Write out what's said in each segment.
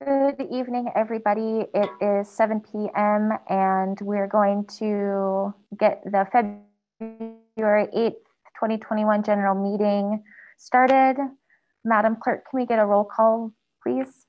Good evening, everybody. It is 7 p.m. and we're going to get the February 8th, 2021 general meeting started. Madam Clerk, can we get a roll call, please?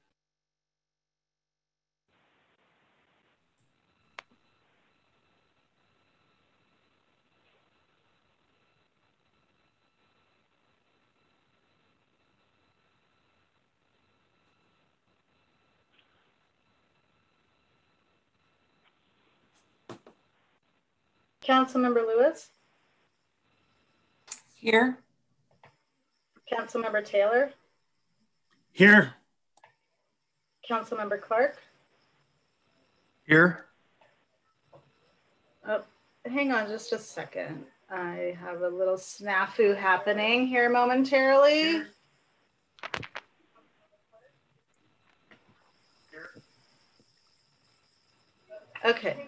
Councilmember Lewis. Here. Councilmember Taylor. Here. Councilmember Clark. Here. Oh, hang on just a second. I have a little snafu happening here momentarily. Okay.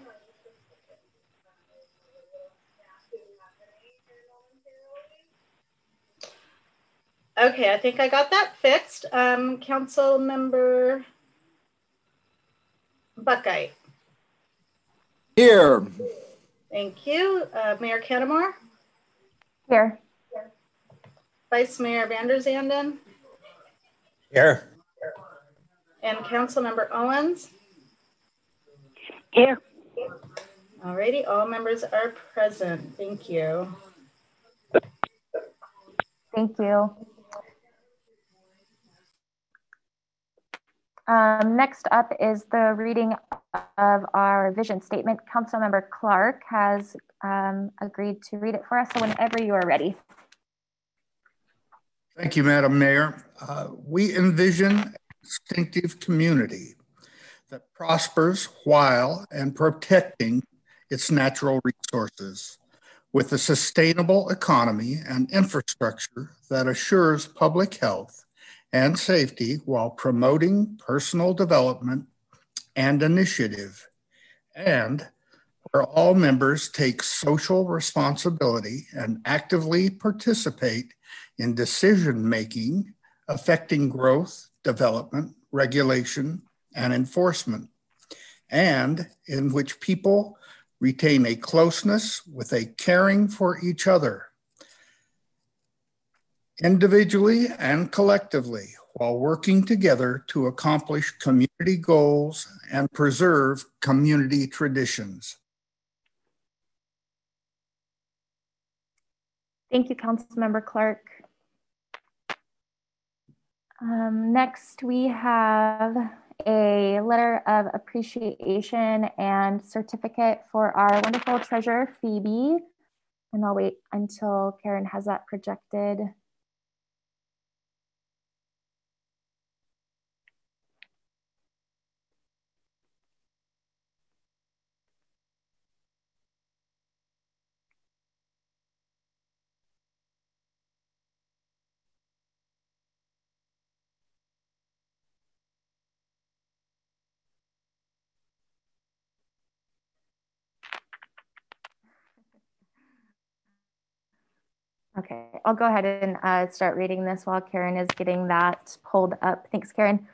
Okay, I think I got that fixed. Councilmember Buckeye. Here. Thank you. Mayor Canamore. Here. Vice Mayor Vander Zanden. Here. And Councilmember Owens. Here. Alrighty, all members are present. Thank you. Thank you. Next up is the reading of our vision statement. Councilmember Clark has agreed to read it for us, so whenever you are ready. Thank you, Madam Mayor. We envision a distinctive community that prospers while and protecting its natural resources, with a sustainable economy and infrastructure that assures public health and safety while promoting personal development and initiative, and where all members take social responsibility and actively participate in decision-making affecting growth, development, regulation, and enforcement, and in which people retain a closeness with a caring for each other, individually and collectively, while working together to accomplish community goals and preserve community traditions. Thank you, Councilmember Clark. Next, we have a letter of appreciation and certificate for our wonderful treasurer, Phoebe. And I'll wait until Karen has that projected. Okay, I'll go ahead and start reading this while Karen is getting that pulled up. Thanks, Karen.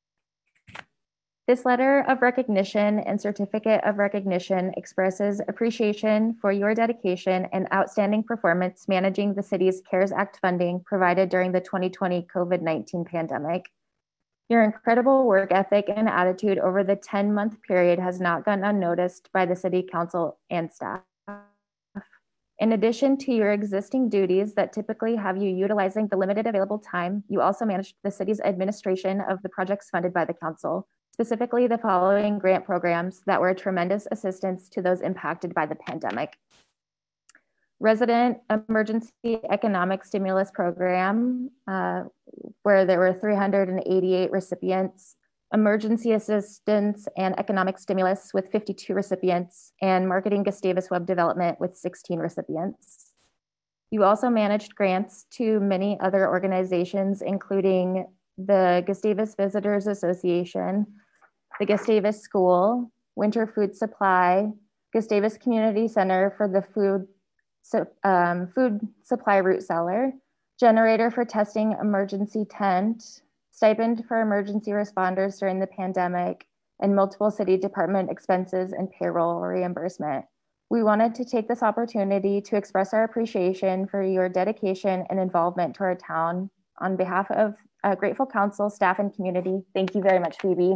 This letter of recognition and certificate of recognition expresses appreciation for your dedication and outstanding performance managing the city's CARES Act funding provided during the 2020 COVID-19 pandemic. Your incredible work ethic and attitude over the 10-month period has not gone unnoticed by the City Council and staff. In addition to your existing duties that typically have you utilizing the limited available time, you also managed the city's administration of the projects funded by the council, specifically the following grant programs that were a tremendous assistance to those impacted by the pandemic. Resident Emergency Economic Stimulus Program, where there were 388 recipients, Emergency Assistance and Economic Stimulus with 52 recipients, and Marketing Gustavus Web Development with 16 recipients. You also managed grants to many other organizations, including the Gustavus Visitors Association, the Gustavus School, Winter Food Supply, Gustavus Community Center for the Food Supply Route Cellar, Generator for Testing Emergency Tent, stipend for emergency responders during the pandemic, and multiple city department expenses and payroll reimbursement. We wanted to take this opportunity to express our appreciation for your dedication and involvement to our town. On behalf of grateful council, staff, and community, thank you very much, Phoebe.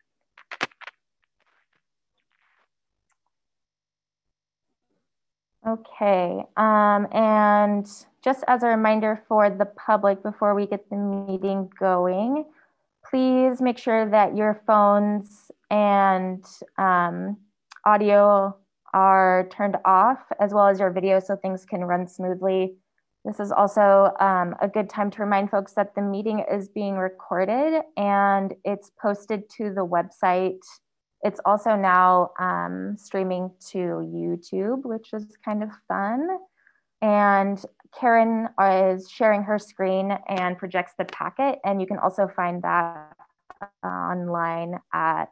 Okay, and just as a reminder for the public before we get the meeting going, please make sure that your phones and audio are turned off, as well as your video, so things can run smoothly. This is also a good time to remind folks that the meeting is being recorded and it's posted to the website. It's also now streaming to YouTube, which is kind of fun. And Karen is sharing her screen and projects the packet, and you can also find that online at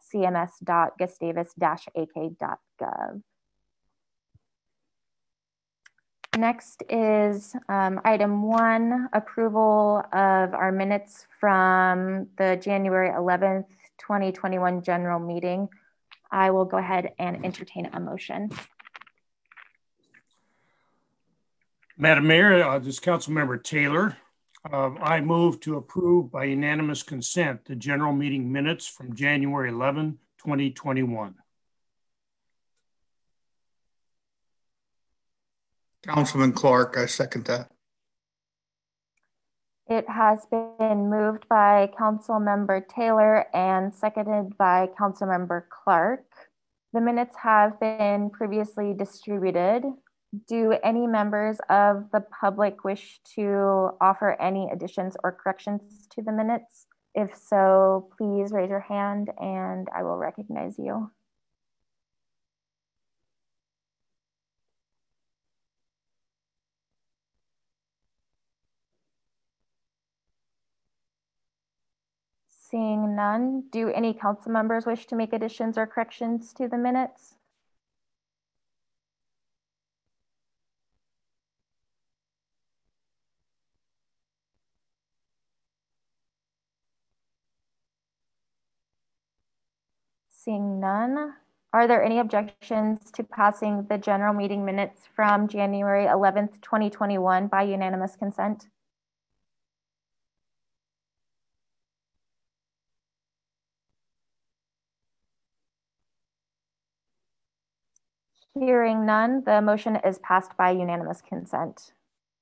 cms.gustavus-ak.gov. Next is item 1, approval of our minutes from the January 11th, 2021 general meeting. I will go ahead and entertain a motion. Madam Mayor, this is Councilmember Taylor. I move to approve by unanimous consent the general meeting minutes from January 11, 2021. Councilman Clark, I second that. It has been moved by Councilmember Taylor and seconded by Councilmember Clark. The minutes have been previously distributed. Do any members of the public wish to offer any additions or corrections to the minutes? If so, please raise your hand and I will recognize you. Seeing none, do any council members wish to make additions or corrections to the minutes? Seeing none, are there any objections to passing the general meeting minutes from January 11th, 2021 by unanimous consent? Hearing none, the motion is passed by unanimous consent.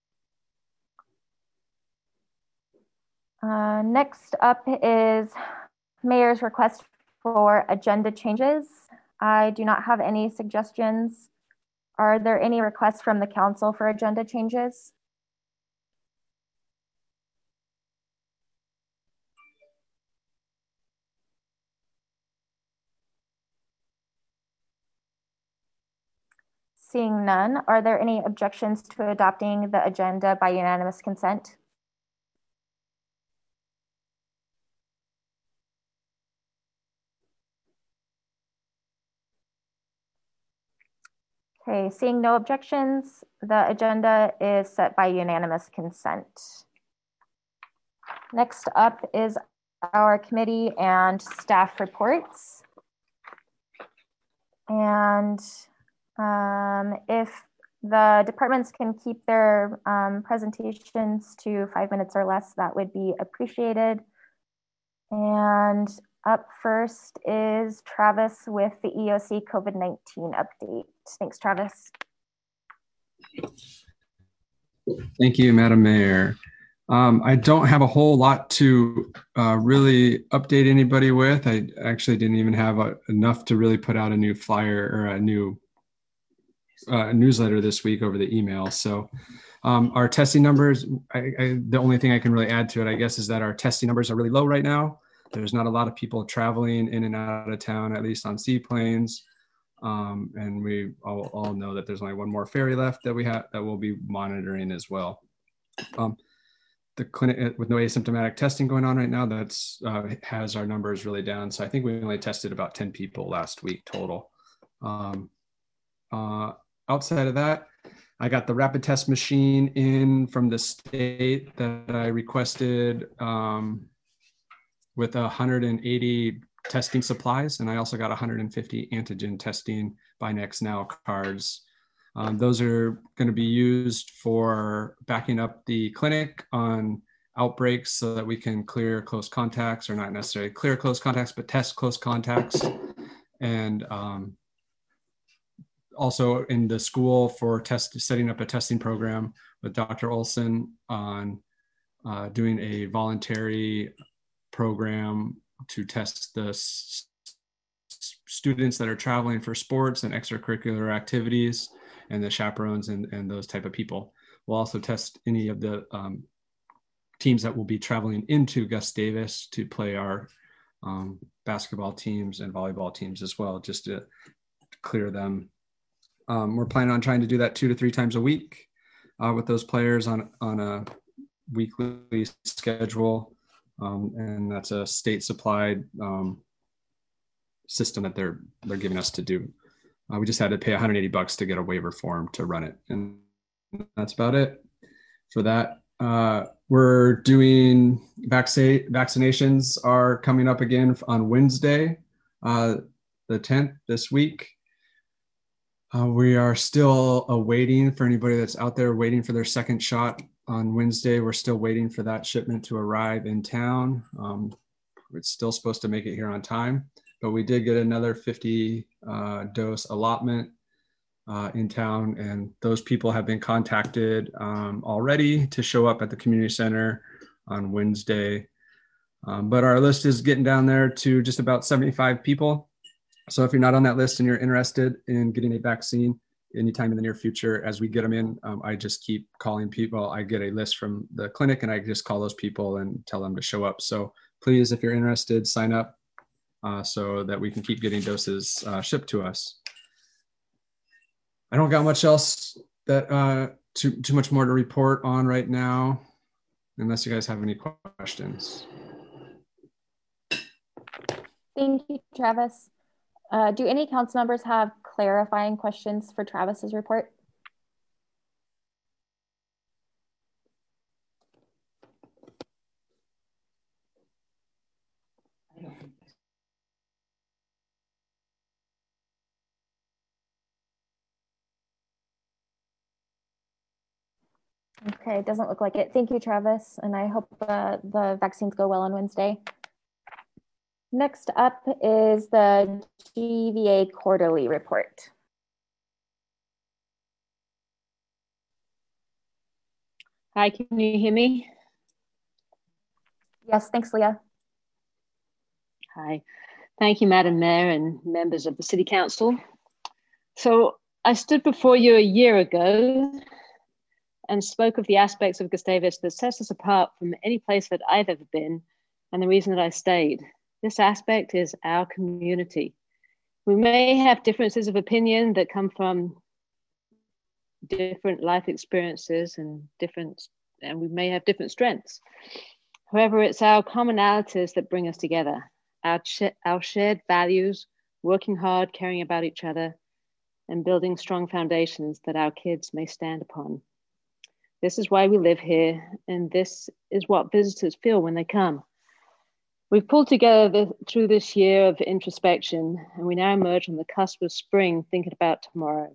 Next up is Mayor's request for agenda changes. I do not have any suggestions. Are there any requests from the council for agenda changes? Seeing none, are there any objections to adopting the agenda by unanimous consent? Okay, seeing no objections, the agenda is set by unanimous consent. Next up is our committee and staff reports. And if the departments can keep their presentations to 5 minutes or less, that would be appreciated. And up first is Travis with the EOC COVID-19 update. Thanks, Travis. Thank you, Madam Mayor. I don't have a whole lot to really update anybody with. I actually didn't even have enough to really put out a new flyer or a new newsletter this week over the email. So our testing numbers, the only thing I can really add to it, I guess, is that our testing numbers are really low right now. There's not a lot of people traveling in and out of town, at least on seaplanes. And we all know that there's only one more ferry left that we'll be monitoring as well. The clinic with no asymptomatic testing going on right now, that's has our numbers really down. So I think we only tested about 10 people last week total. Outside of that, I got the rapid test machine in from the state that I requested with 180 testing supplies, and I also got 150 antigen testing by Next Now cards. Those are going to be used for backing up the clinic on outbreaks so that we can clear close contacts, or not necessarily clear close contacts, but test close contacts. And also in the school for setting up a testing program with Dr. Olson on doing a voluntary program to test the students that are traveling for sports and extracurricular activities, and the chaperones and those type of people. We'll also test any of the teams that will be traveling into Gustavus to play our basketball teams and volleyball teams as well, just to clear them. We're planning on trying to do that 2 to 3 times a week with those players on a weekly schedule. And that's a state supplied system that they're giving us to do. We just had to pay $180 to get a waiver form to run it. And that's about it for that. We're doing vaccinations are coming up again on Wednesday, the 10th this week. We are still awaiting for anybody that's out there waiting for their second shot on Wednesday. We're still waiting for that shipment to arrive in town. It's still supposed to make it here on time, but we did get another 50 dose allotment in town, and those people have been contacted already to show up at the community center on Wednesday. But our list is getting down there to just about 75 people. So if you're not on that list and you're interested in getting a vaccine anytime in the near future, as we get them in, I just keep calling people. I get a list from the clinic and I just call those people and tell them to show up. So please, if you're interested, sign up so that we can keep getting doses shipped to us. I don't got much else that too much more to report on right now, unless you guys have any questions. Thank you, Travis. Do any council members have clarifying questions for Travis's report? Okay, it doesn't look like it. Thank you, Travis. And I hope the vaccines go well on Wednesday. Next up is the GVA quarterly report. Hi, can you hear me? Yes, thanks, Leah. Hi, thank you, Madam Mayor and members of the City Council. So I stood before you a year ago and spoke of the aspects of Gustavus that sets us apart from any place that I've ever been, and the reason that I stayed. This aspect is our community. We may have differences of opinion that come from different life experiences and we may have different strengths. However, it's our commonalities that bring us together, our shared values, working hard, caring about each other, and building strong foundations that our kids may stand upon. This is why we live here, and this is what visitors feel when they come. We've pulled together through this year of introspection, and we now emerge on the cusp of spring, thinking about tomorrow.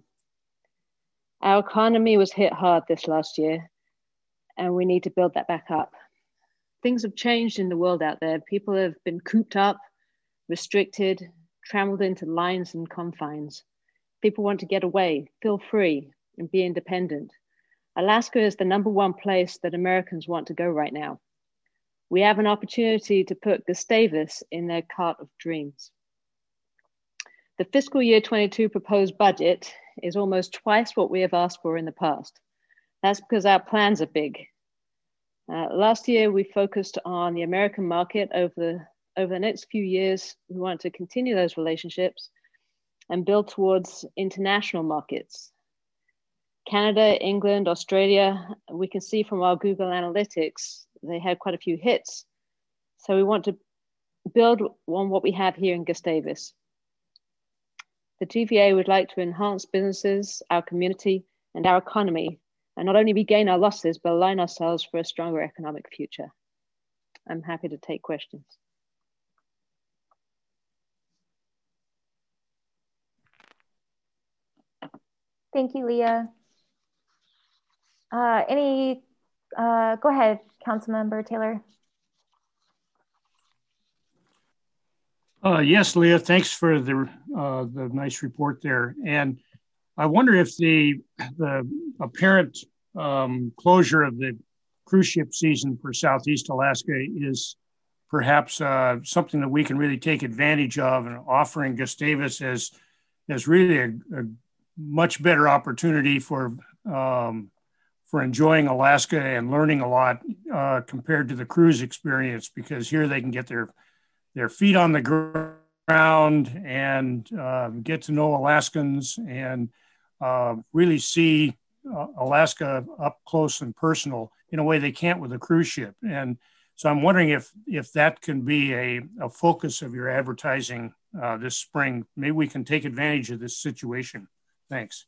Our economy was hit hard this last year, and we need to build that back up. Things have changed in the world out there. People have been cooped up, restricted, trammeled into lines and confines. People want to get away, feel free, and be independent. Alaska is the #1 place that Americans want to go right now. We have an opportunity to put Gustavus in their cart of dreams. The fiscal year 22 proposed budget is almost twice what we have asked for in the past. That's because our plans are big. Last year, we focused on the American market. Over the next few years, we want to continue those relationships and build towards international markets. Canada, England, Australia, we can see from our Google Analytics, they had quite a few hits. So we want to build on what we have here in Gustavus. The GVA would like to enhance businesses, our community, and our economy, and not only regain our losses, but align ourselves for a stronger economic future. I'm happy to take questions. Thank you, Leah. Go ahead, Councilmember Taylor. Yes, Leah, thanks for the nice report there. And I wonder if the apparent closure of the cruise ship season for Southeast Alaska is perhaps something that we can really take advantage of, and offering Gustavus as really a much better opportunity for enjoying Alaska and learning a lot compared to the cruise experience, because here they can get their feet on the ground and get to know Alaskans and really see Alaska up close and personal in a way they can't with a cruise ship. And so I'm wondering if that can be a focus of your advertising this spring. Maybe we can take advantage of this situation. Thanks.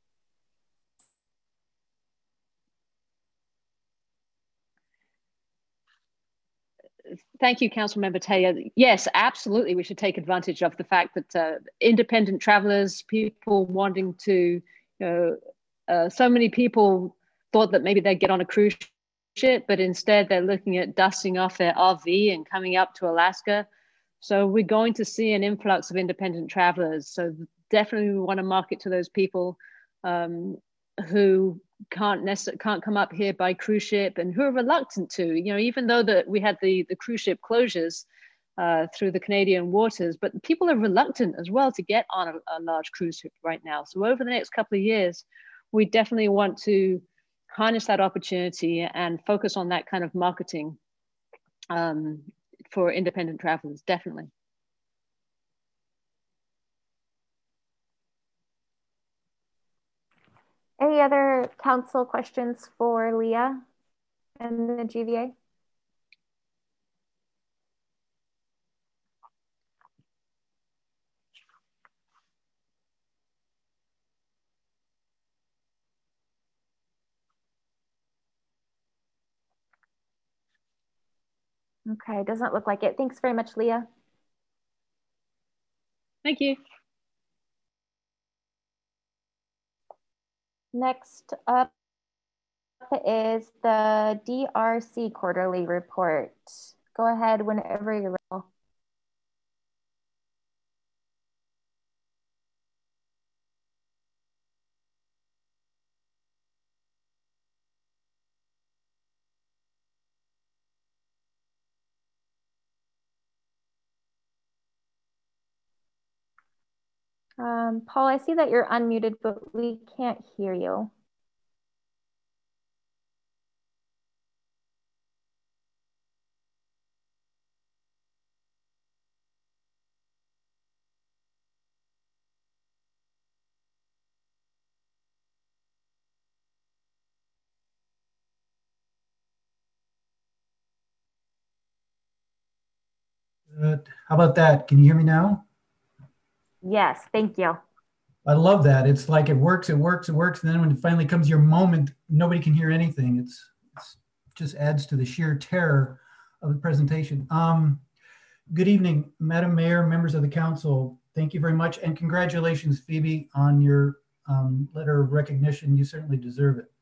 Thank you, Councilmember Taylor. Yes, absolutely. We should take advantage of the fact that independent travelers, people wanting to, so many people thought that maybe they'd get on a cruise ship, but instead they're looking at dusting off their RV and coming up to Alaska. So we're going to see an influx of independent travelers. So definitely we want to market to those people who can't come up here by cruise ship and who are reluctant to, even though that we had the cruise ship closures through the Canadian waters, but people are reluctant as well to get on a large cruise ship right now. So over the next couple of years, we definitely want to harness that opportunity and focus on that kind of marketing for independent travelers, definitely. Any other council questions for Leah and the GVA? Okay, doesn't look like it. Thanks very much, Leah. Thank you. Next up is the DRC quarterly report. Go ahead whenever you're ready. Paul, I see that you're unmuted, but we can't hear you. How about that? Can you hear me now? Yes, thank you. I love that. It's like it works. And then when it finally comes your moment, nobody can hear anything. It's just adds to the sheer terror of the presentation. Good evening, Madam Mayor, members of the council. Thank you very much. And congratulations, Phoebe, on your letter of recognition. You certainly deserve it.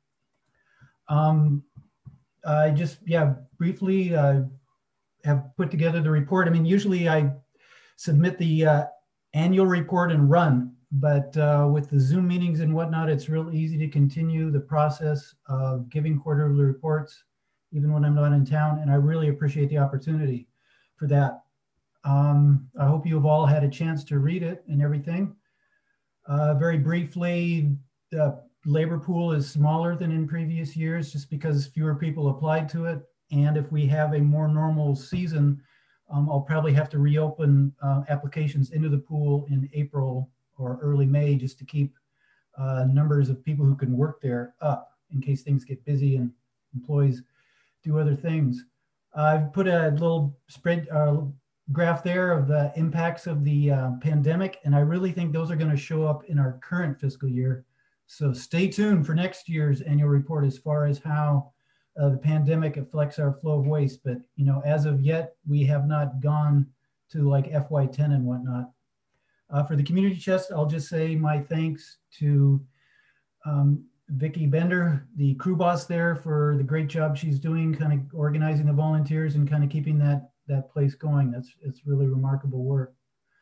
I just, briefly have put together the report. I mean, usually I submit the annual report and run, but with the Zoom meetings and whatnot, it's real easy to continue the process of giving quarterly reports, even when I'm not in town. And I really appreciate the opportunity for that. I hope you have all had a chance to read it and everything. Very briefly, the labor pool is smaller than in previous years just because fewer people applied to it. And if we have a more normal season, I'll probably have to reopen applications into the pool in April or early May just to keep numbers of people who can work there up in case things get busy and employees do other things. I've put a little spread graph there of the impacts of the pandemic, and I really think those are going to show up in our current fiscal year. So stay tuned for next year's annual report as far as how the pandemic affects our flow of waste. But, you know, as of yet, we have not gone to like FY10 and whatnot. For the community chest, I'll just say my thanks to Vicki Bender, the crew boss there, for the great job she's doing, kind of organizing the volunteers and kind of keeping that place going. It's really remarkable work.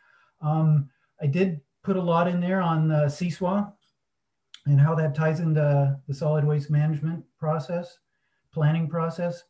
I did put a lot in there on CSWA and how that ties into the solid waste management process, planning process.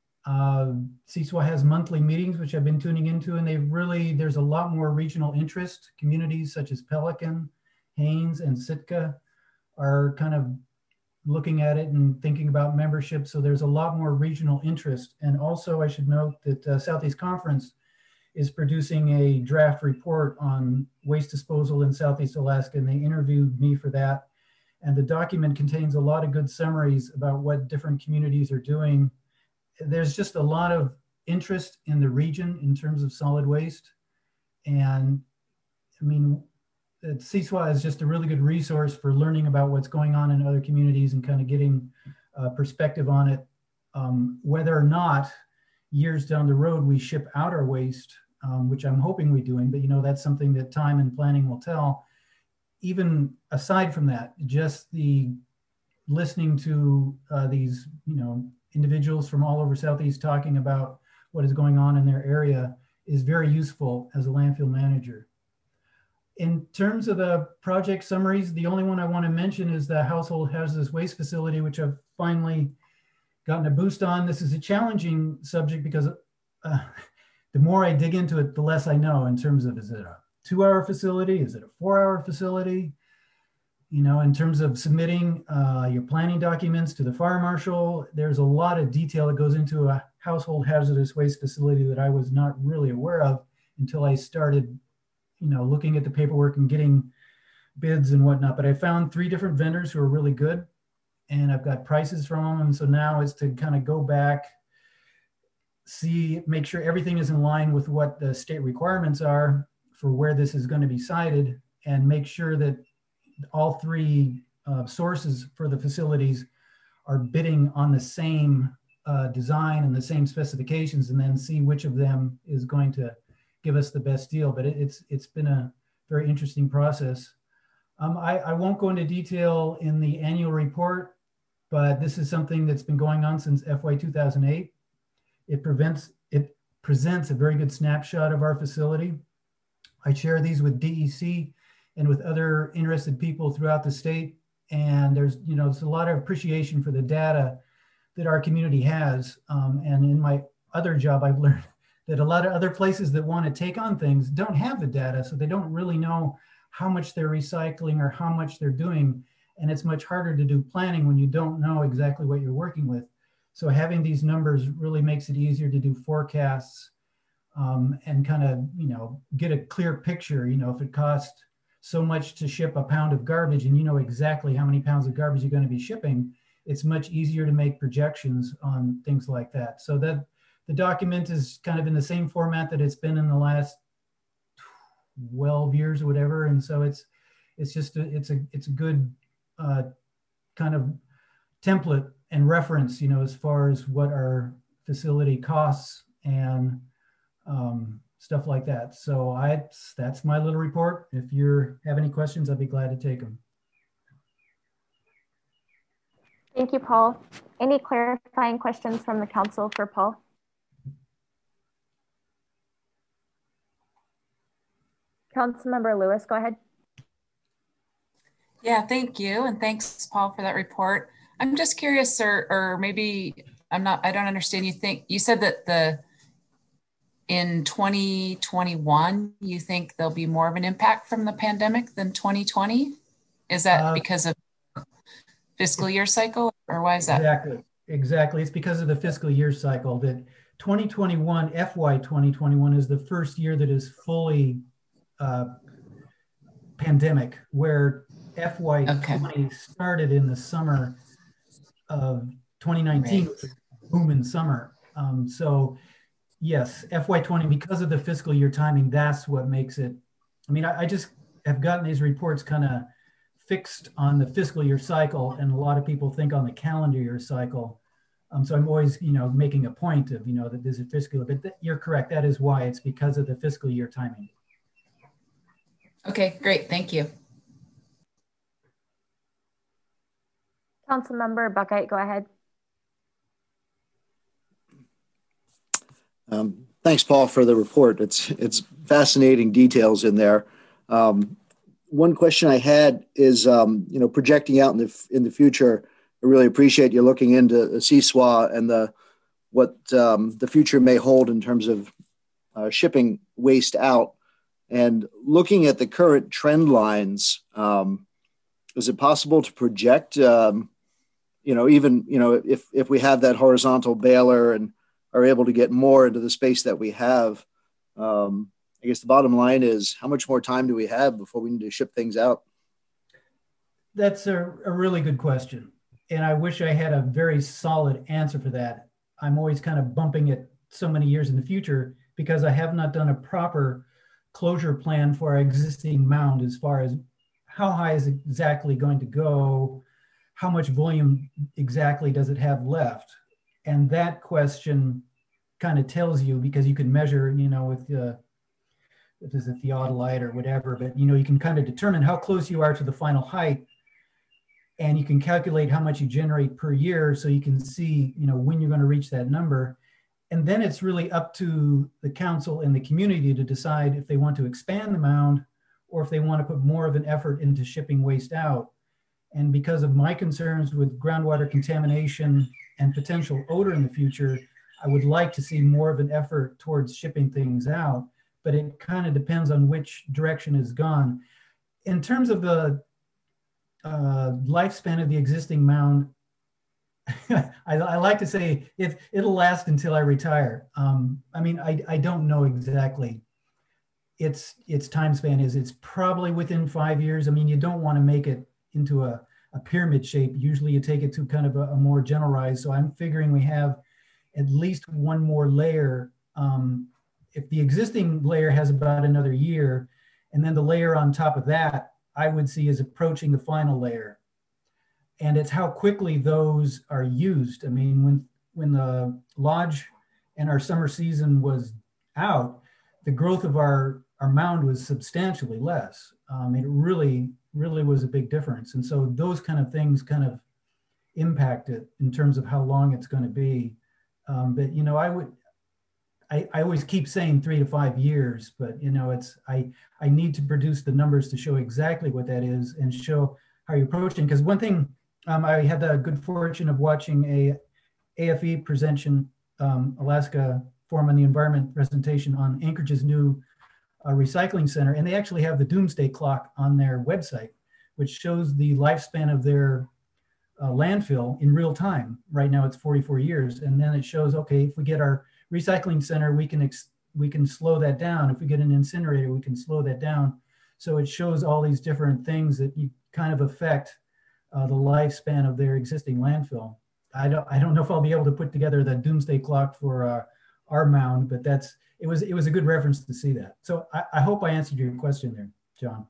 CSWA has monthly meetings, which I've been tuning into, and there's a lot more regional interest. Communities such as Pelican, Haines, and Sitka are kind of looking at it and thinking about membership. So there's a lot more regional interest. And also I should note that Southeast Conference is producing a draft report on waste disposal in Southeast Alaska, and they interviewed me for that. And the document contains a lot of good summaries about what different communities are doing. There's just a lot of interest in the region in terms of solid waste. And I mean, CSWA is just a really good resource for learning about what's going on in other communities and kind of getting perspective on it. Whether or not years down the road we ship out our waste, which I'm hoping we're doing, but that's something that time and planning will tell. Even aside from that, just the listening to these individuals from all over Southeast talking about what is going on in their area is very useful as a landfill manager. In terms of the project summaries, the only one I want to mention is the household hazardous waste facility, which I've finally gotten a boost on. This is a challenging subject because the more I dig into it, the less I know in terms of, is it a 2-hour facility? Is it a 4-hour facility? In terms of submitting your planning documents to the fire marshal, there's a lot of detail that goes into a household hazardous waste facility that I was not really aware of until I started looking at the paperwork and getting bids and whatnot. But I found 3 different vendors who are really good, and I've got prices from them. And so now it's to kind of go back, make sure everything is in line with what the state requirements are for where this is going to be sited, and make sure that all 3 sources for the facilities are bidding on the same design and the same specifications, and then see which of them is going to give us the best deal. But it's been a very interesting process. I won't go into detail in the annual report, but this is something that's been going on since FY 2008. It presents a very good snapshot of our facility. I share these with DEC and with other interested people throughout the state. And there's a lot of appreciation for the data that our community has. And in my other job, I've learned that a lot of other places that want to take on things don't have the data, so they don't really know how much they're recycling or how much they're doing. And it's much harder to do planning when you don't know exactly what you're working with. So having these numbers really makes it easier to do forecasts and kind of, get a clear picture. If it costs so much to ship a pound of garbage and you know exactly how many pounds of garbage you're going to be shipping, it's much easier to make projections on things like that. So that the document is kind of in the same format that it's been in the last 12 years or whatever. And so it's a good kind of template and reference, as far as what our facility costs and stuff like that. So that's my little report. If you have any questions, I'd be glad to take them. Thank you, Paul. Any clarifying questions from the council for Paul? Councilmember Lewis, go ahead. Yeah, thank you. And thanks, Paul, for that report. I'm just curious, or maybe I don't understand. You said that in 2021, you think there'll be more of an impact from the pandemic than 2020? Is that because of fiscal year cycle, or why is that? Exactly. It's because of the fiscal year cycle that 2021, FY 2021 is the first year that is fully pandemic, where FY 20 started in the summer of 2019, right. Boom in summer. So yes, FY 20, because of the fiscal year timing, that's what makes it. I mean, I just have gotten these reports kind of fixed on the fiscal year cycle, and a lot of people think on the calendar year cycle. So I'm always, making a point of, that there's a fiscal, but you're correct. That is why. It's because of the fiscal year timing. Okay, great. Thank you. Councilmember Buckheit, go ahead. Thanks, Paul, for the report. It's fascinating details in there. One question I had is, projecting out in the future. I really appreciate you looking into the CSWA and what the future may hold in terms of shipping waste out. And looking at the current trend lines, is it possible to project, if we have that horizontal baler and are able to get more into the space that we have, I guess the bottom line is, how much more time do we have before we need to ship things out? That's a really good question. And I wish I had a very solid answer for that. I'm always kind of bumping it so many years in the future because I have not done a proper closure plan for our existing mound as far as how high is it exactly going to go, how much volume exactly does it have left? And that question kind of tells you, because you can measure, with if it's a theodolite or whatever, but you can kind of determine how close you are to the final height, and you can calculate how much you generate per year, so you can see, when you're going to reach that number. And then it's really up to the council and the community to decide if they want to expand the mound or if they want to put more of an effort into shipping waste out. And because of my concerns with groundwater contamination and potential odor in the future, I would like to see more of an effort towards shipping things out, but it kind of depends on which direction is gone. In terms of the lifespan of the existing mound, I like to say it'll last until I retire. I don't know exactly its time span is. It's probably within 5 years. You don't want to make it into a pyramid shape. Usually you take it to kind of a more generalized. So I'm figuring we have at least one more layer. If the existing layer has about another year, and then the layer on top of that, I would see is approaching the final layer. And it's how quickly those are used. When the lodge and our summer season was out, the growth of our mound was substantially less. It really was a big difference. And so those kind of things kind of impact it in terms of how long it's going to be. But I always keep saying 3 to 5 years, but I need to produce the numbers to show exactly what that is and show how you're approaching. Because one thing, I had the good fortune of watching a AFE presentation, Alaska Forum on the Environment presentation on Anchorage's new recycling center. And they actually have the doomsday clock on their website, which shows the lifespan of their landfill in real time. Right now it's 44 years. And then it shows, okay, if we get our recycling center, we can slow that down. If we get an incinerator, we can slow that down. So it shows all these different things that you kind of affect the lifespan of their existing landfill. I don't know if I'll be able to put together the doomsday clock for our mound, but it was a good reference to see that. So I hope I answered your question there, John.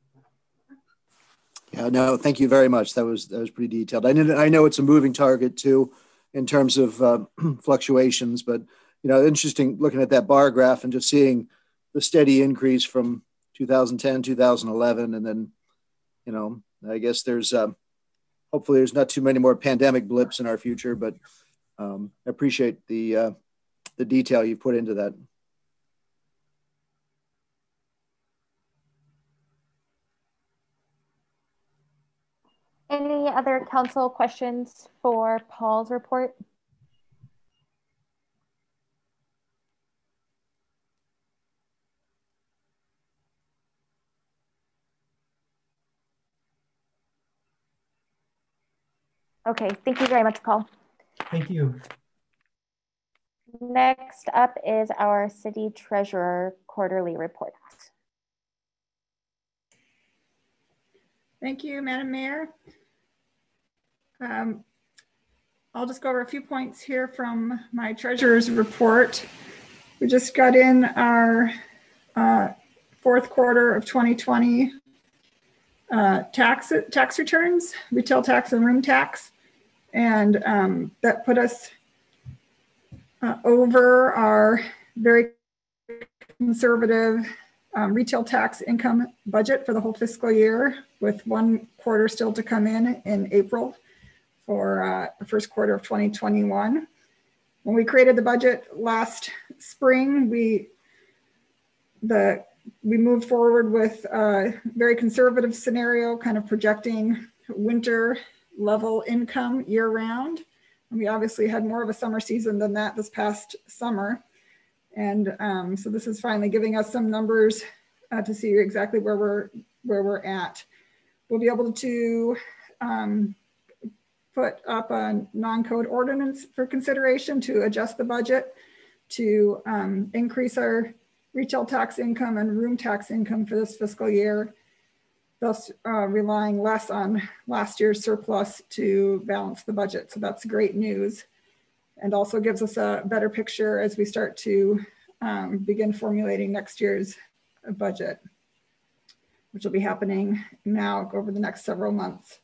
Yeah, no, thank you very much. That was pretty detailed. I know it's a moving target too, in terms of fluctuations, but interesting looking at that bar graph and just seeing the steady increase from 2010, 2011, and then I guess there's hopefully there's not too many more pandemic blips in our future, but I appreciate the detail you've put into that. Any other council questions for Paul's report? Okay, thank you very much, Paul. Thank you. Next up is our city treasurer quarterly report. Thank you, Madam Mayor. I'll just go over a few points here from my treasurer's report. We just got in our fourth quarter of 2020 tax returns, retail tax and room tax. And that put us over our very conservative retail tax income budget for the whole fiscal year, with one quarter still to come in April. for the first quarter of 2021. When we created the budget last spring, we moved forward with a very conservative scenario, kind of projecting winter level income year round. And we obviously had more of a summer season than that this past summer. And so this is finally giving us some numbers to see exactly where we're at. We'll be able to put up a non-code ordinance for consideration to adjust the budget to increase our retail tax income and room tax income for this fiscal year, thus relying less on last year's surplus to balance the budget. So that's great news, and also gives us a better picture as we start to begin formulating next year's budget, which will be happening now over the next several months.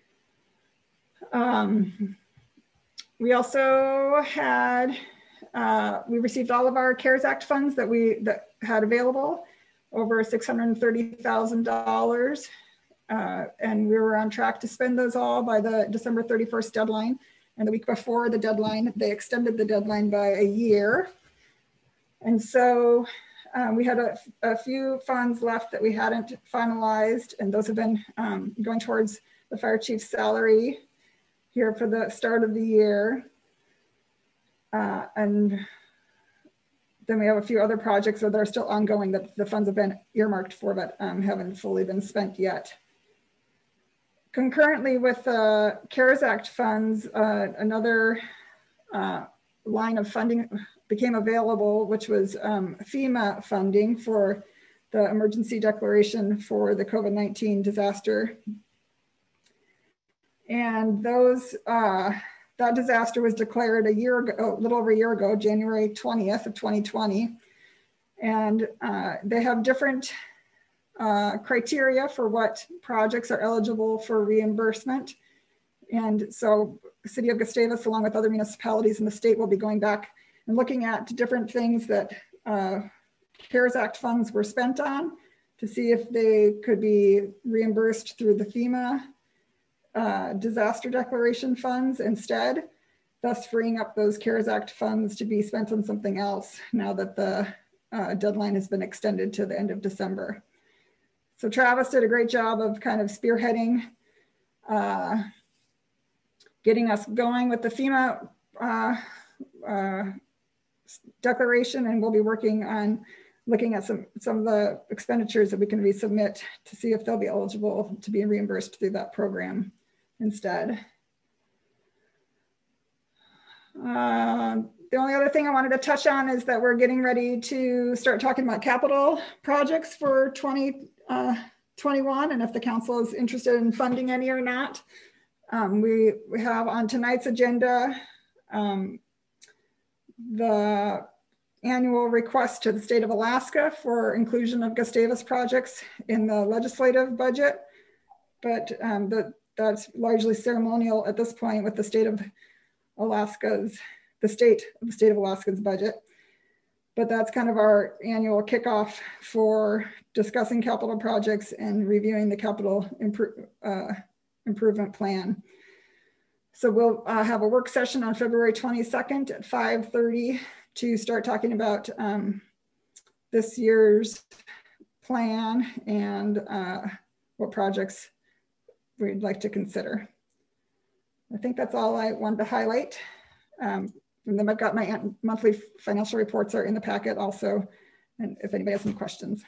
We also had, we received all of our CARES Act funds that we had available, over $630,000. And we were on track to spend those all by the December 31st deadline. And the week before the deadline, they extended the deadline by a year. And so we had a few funds left that we hadn't finalized, and those have been going towards the fire chief's salary here for the start of the year. And then we have a few other projects that are still ongoing that the funds have been earmarked for, but haven't fully been spent yet. Concurrently with the CARES Act funds, another line of funding became available, which was FEMA funding for the emergency declaration for the COVID-19 disaster. And those, that disaster was declared a year ago, a little over a year ago, January 20th of 2020. And they have different criteria for what projects are eligible for reimbursement. And so the city of Gustavus, along with other municipalities in the state, will be going back and looking at different things that CARES Act funds were spent on to see if they could be reimbursed through the FEMA disaster declaration funds instead, thus freeing up those CARES Act funds to be spent on something else now that the deadline has been extended to the end of December. So Travis did a great job of kind of spearheading, getting us going with the FEMA declaration, and we'll be working on looking at some of the expenditures that we can resubmit to see if they'll be eligible to be reimbursed through that program instead. The only other thing I wanted to touch on is that we're getting ready to start talking about capital projects for 2021, and if the council is interested in funding any or not. We have on tonight's agenda the annual request to the state of Alaska for inclusion of Gustavus projects in the legislative budget, but that's largely ceremonial at this point with the state of Alaska's budget. But that's kind of our annual kickoff for discussing capital projects and reviewing the capital improvement plan. So we'll have a work session on February 22nd at 5:30 to start talking about this year's plan and what projects we'd like to consider. I think that's all I wanted to highlight. And then I've got my monthly financial reports are in the packet also, and if anybody has any questions.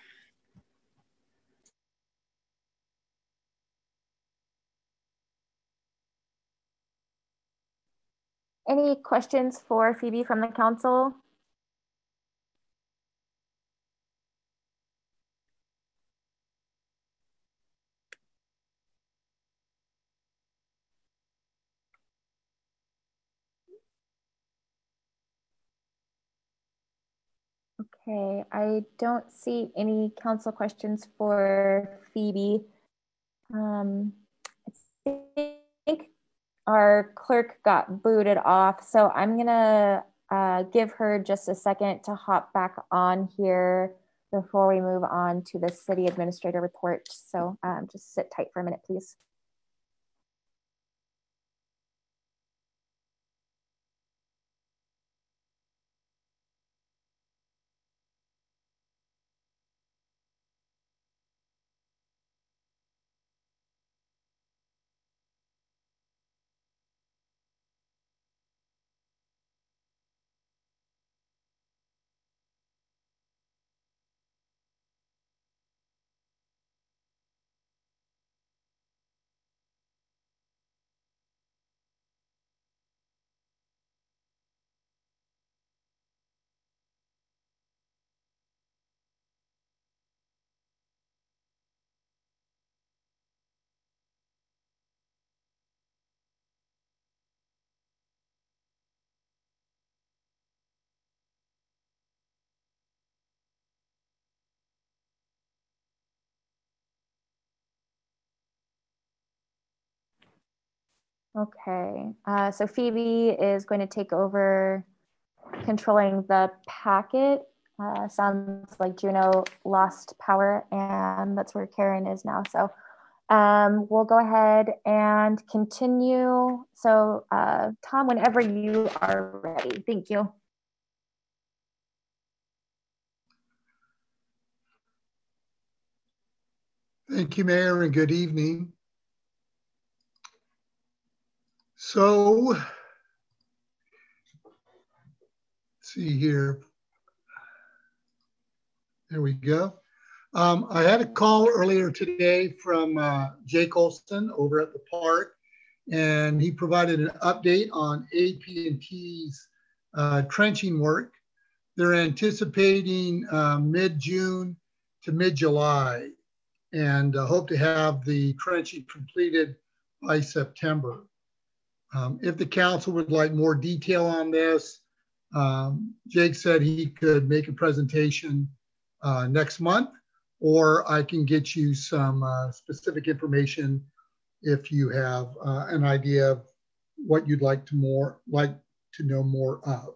Any questions for Phoebe from the council? Okay, I don't see any council questions for Phoebe. I think our clerk got booted off, so I'm gonna give her just a second to hop back on here before we move on to the city administrator report. So just sit tight for a minute, please. Okay, so Phoebe is going to take over controlling the packet. Sounds like Juno lost power, and that's where Karen is now. So we'll go ahead and continue. So Tom, whenever you are ready. Thank you. Thank you, Mayor, and good evening. So, let's see here. There we go. I had a call earlier today from Jake Olson over at the park, and he provided an update on AP&T's trenching work. They're anticipating mid-June to mid-July, and hope to have the trenching completed by September. If the council would like more detail on this, Jake said he could make a presentation next month, or I can get you some specific information if you have an idea of what you'd like to know more of.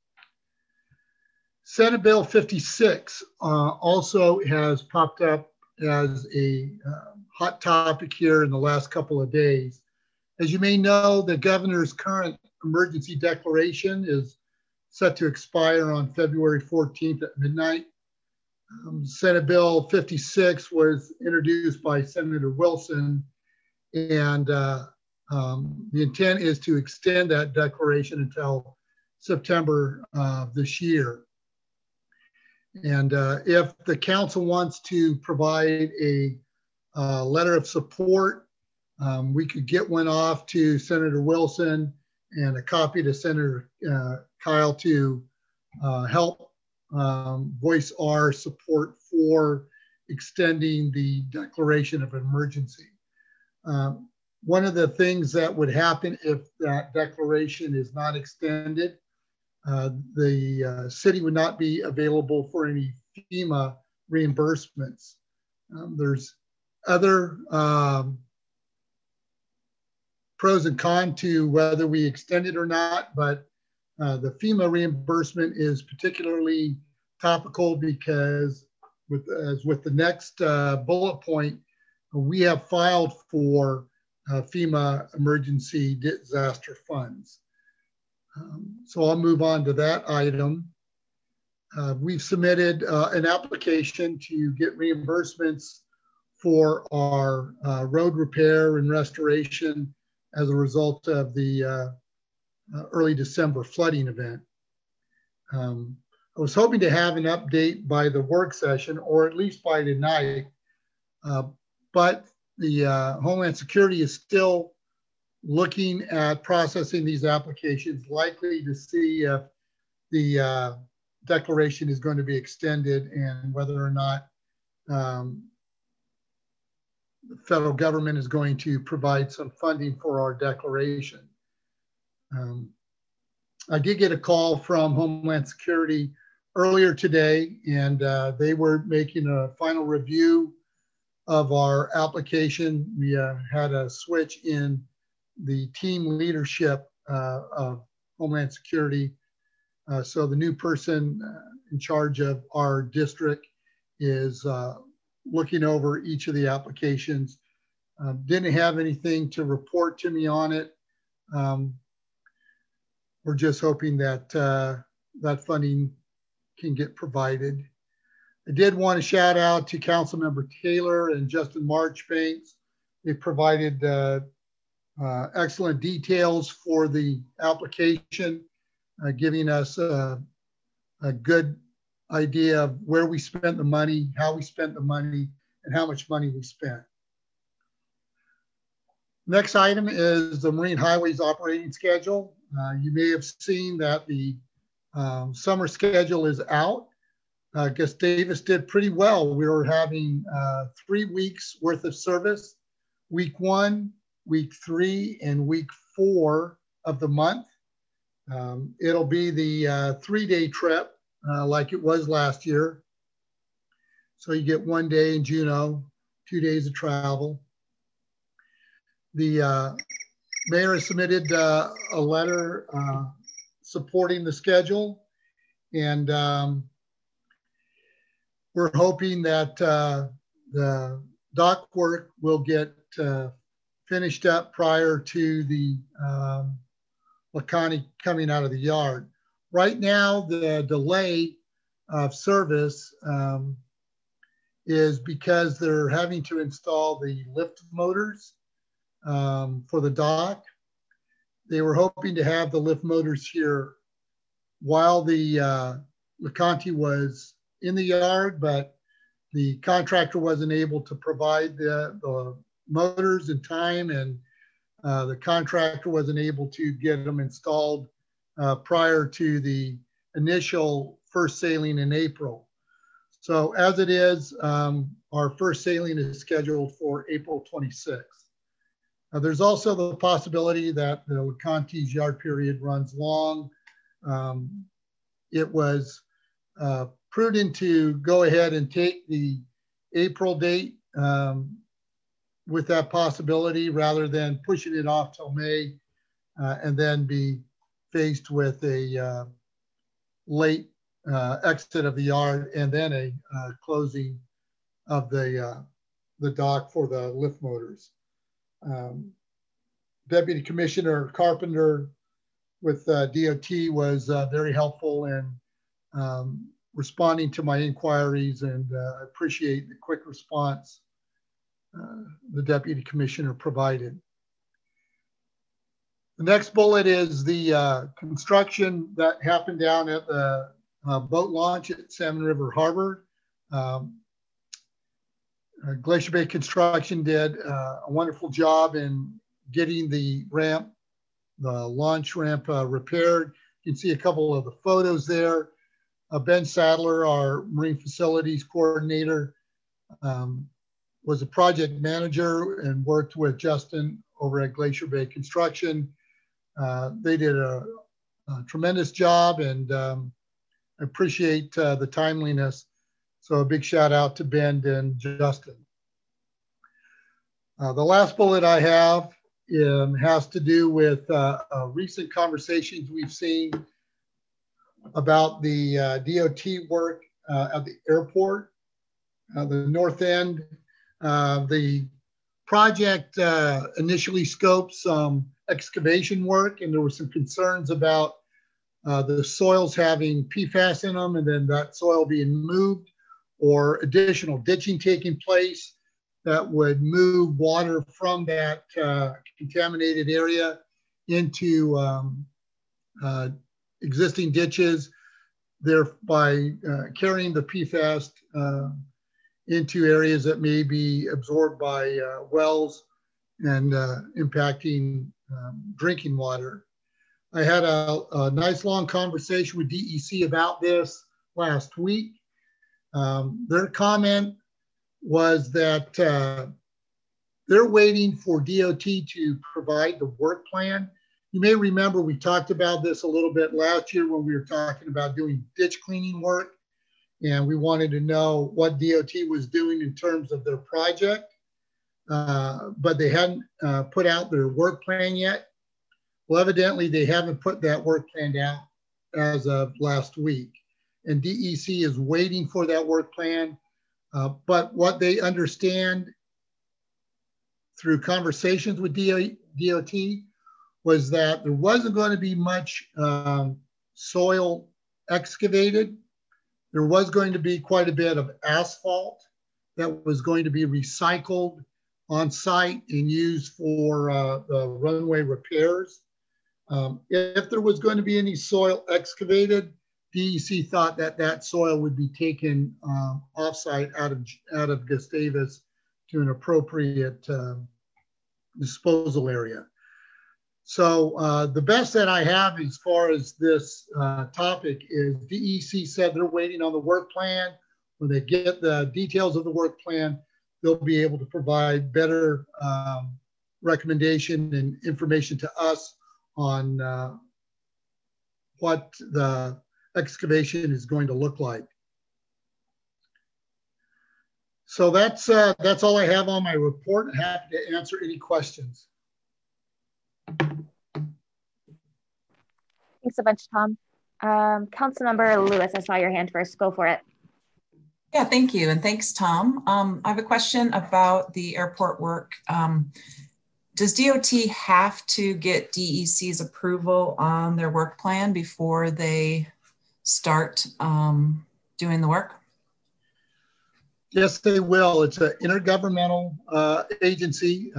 Senate Bill 56 also has popped up as a hot topic here in the last couple of days. As you may know, the governor's current emergency declaration is set to expire on February 14th at midnight. Senate Bill 56 was introduced by Senator Wilson, and the intent is to extend that declaration until September this year. And if the council wants to provide a letter of support, we could get one off to Senator Wilson and a copy to Senator Kyle to help voice our support for extending the declaration of emergency. One of the things that would happen if that declaration is not extended, the city would not be available for any FEMA reimbursements. There's other pros and cons to whether we extend it or not, but the FEMA reimbursement is particularly topical because with the next bullet point, we have filed for FEMA emergency disaster funds. So I'll move on to that item. We've submitted an application to get reimbursements for our road repair and restoration as a result of the early December flooding event. I was hoping to have an update by the work session or at least by tonight, but the Homeland Security is still looking at processing these applications, likely to see if the declaration is going to be extended and whether or not the federal government is going to provide some funding for our declaration. I did get a call from Homeland Security earlier today, and they were making a final review of our application. We had a switch in the team leadership of Homeland Security. So the new person in charge of our district is looking over each of the applications. Didn't have anything to report to me on it. We're just hoping that that funding can get provided. I did want to shout out to Councilmember Taylor and Justin Marchbanks. They provided excellent details for the application, giving us a good idea of where we spent the money, how we spent the money, and how much money we spent. Next item is the Marine Highways operating schedule. You may have seen that the summer schedule is out. Gustavus did pretty well. We were having 3 weeks worth of service, week 1, week 3, and week 4 of the month. It'll be the 3-day trip like it was last year. So you get 1 day in Juneau, 2 days of travel. The Mayor has submitted a letter supporting the schedule, and we're hoping that the dock work will get finished up prior to the LeConte coming out of the yard. Right now, the delay of service is because they're having to install the lift motors for the dock. They were hoping to have the lift motors here while the LeConte was in the yard, but the contractor wasn't able to provide the motors in time, and the contractor wasn't able to get them installed prior to the initial first sailing in April. So as it is, our first sailing is scheduled for April 26th. There's also the possibility that the LeConte's yard period runs long. It was prudent to go ahead and take the April date with that possibility rather than pushing it off till May and then be faced with a late exit of the yard and then a closing of the dock for the lift motors. Deputy Commissioner Carpenter with DOT was very helpful in responding to my inquiries, and I appreciate the quick response the Deputy Commissioner provided. The next bullet is the construction that happened down at the boat launch at Salmon River Harbor. Glacier Bay Construction did a wonderful job in getting the ramp, the launch ramp repaired. You can see a couple of the photos there. Ben Sadler, our Marine Facilities Coordinator, was a project manager and worked with Justin over at Glacier Bay Construction. They did a tremendous job, and I appreciate the timeliness. So a big shout out to Ben and Justin. The last bullet I have has to do with recent conversations we've seen about the DOT work at the airport, the north end. The project initially scoped some excavation work, and there were some concerns about the soils having PFAS in them, and then that soil being moved or additional ditching taking place that would move water from that contaminated area into existing ditches, thereby carrying the PFAS into areas that may be absorbed by wells and impacting drinking water. I had a nice long conversation with DEC about this last week. Their comment was that they're waiting for DOT to provide the work plan. You may remember we talked about this a little bit last year when we were talking about doing ditch cleaning work, and we wanted to know what DOT was doing in terms of their project, but they hadn't put out their work plan yet. Well, evidently they haven't put that work plan out as of last week, and DEC is waiting for that work plan. But what they understand through conversations with DOT was that there wasn't going to be much soil excavated. There was going to be quite a bit of asphalt that was going to be recycled on site and used for the runway repairs. If there was going to be any soil excavated, DEC thought that that soil would be taken offsite out of Gustavus to an appropriate disposal area. So the best that I have as far as this topic is DEC said they're waiting on the work plan. When they get the details of the work plan, they'll be able to provide better recommendation and information to us on what the excavation is going to look like. So that's all I have on my report. I'm happy to answer any questions. Thanks a bunch, Tom. Councilmember Lewis, I saw your hand first. Go for it. Yeah, thank you. And thanks, Tom. I have a question about the airport work. Does DOT have to get DEC's approval on their work plan before they start doing the work? Yes, they will. It's an intergovernmental agency.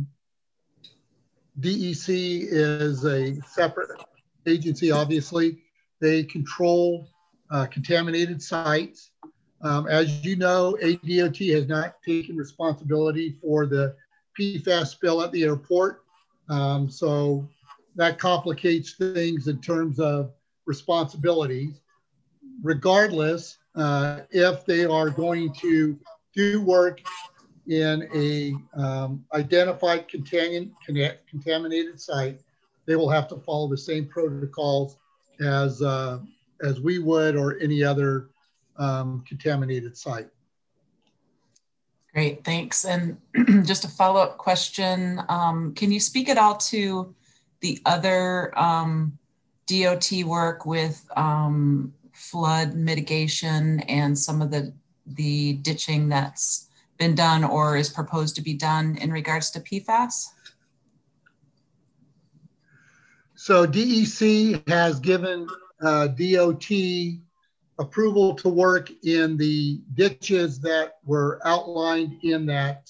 DEC is a separate agency, obviously. They control contaminated sites. As you know, ADOT has not taken responsibility for the PFAS spill at the airport. So that complicates things in terms of responsibilities. Regardless, if they are going to do work in a identified contaminated site, they will have to follow the same protocols as we would or any other contaminated site. Great, thanks. And just a follow-up question, can you speak at all to the other DOT work with flood mitigation and some of the ditching that's been done or is proposed to be done in regards to PFAS? So DEC has given DOT approval to work in the ditches that were outlined in that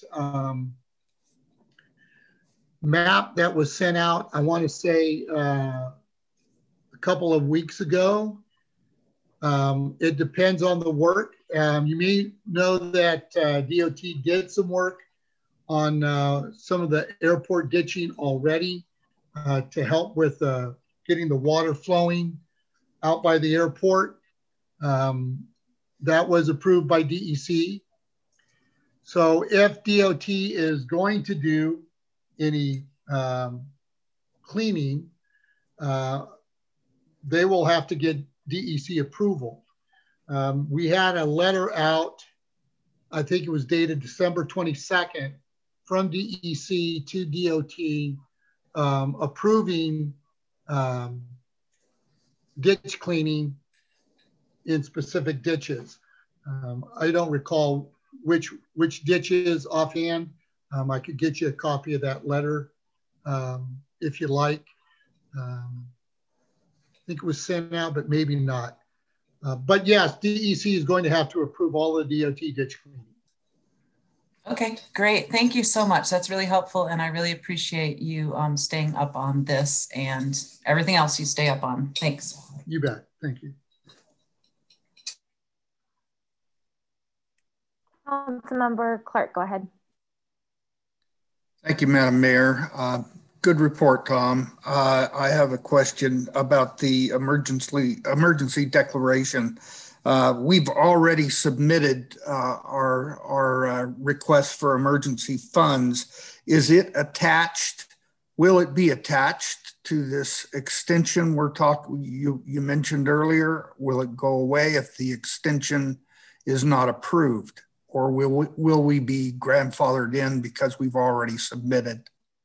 map that was sent out, I want to say a couple of weeks ago. It depends on the work. You may know that DOT did some work on some of the airport ditching already to help with getting the water flowing out by the airport. That was approved by DEC. So if DOT is going to do any cleaning, they will have to get DEC approval. We had a letter out, I think it was dated December 22nd, from DEC to DOT approving ditch cleaning in specific ditches. I don't recall which ditches offhand. I could get you a copy of that letter if you like. I think it was sent out, but maybe not. But yes, DEC is going to have to approve all the DOT ditch cleaning. Okay, great. Thank you so much. That's really helpful. And I really appreciate you staying up on this and everything else you stay up on. Thanks. You bet. Thank you. Councilmember Clark, go ahead. Thank you, Madam Mayor. Good report, Tom. I have a question about the emergency declaration. We've already submitted our request for emergency funds. Is it attached? Will it be attached to this extension you mentioned earlier? Will it go away if the extension is not approved? Or will we be grandfathered in because we've already submitted?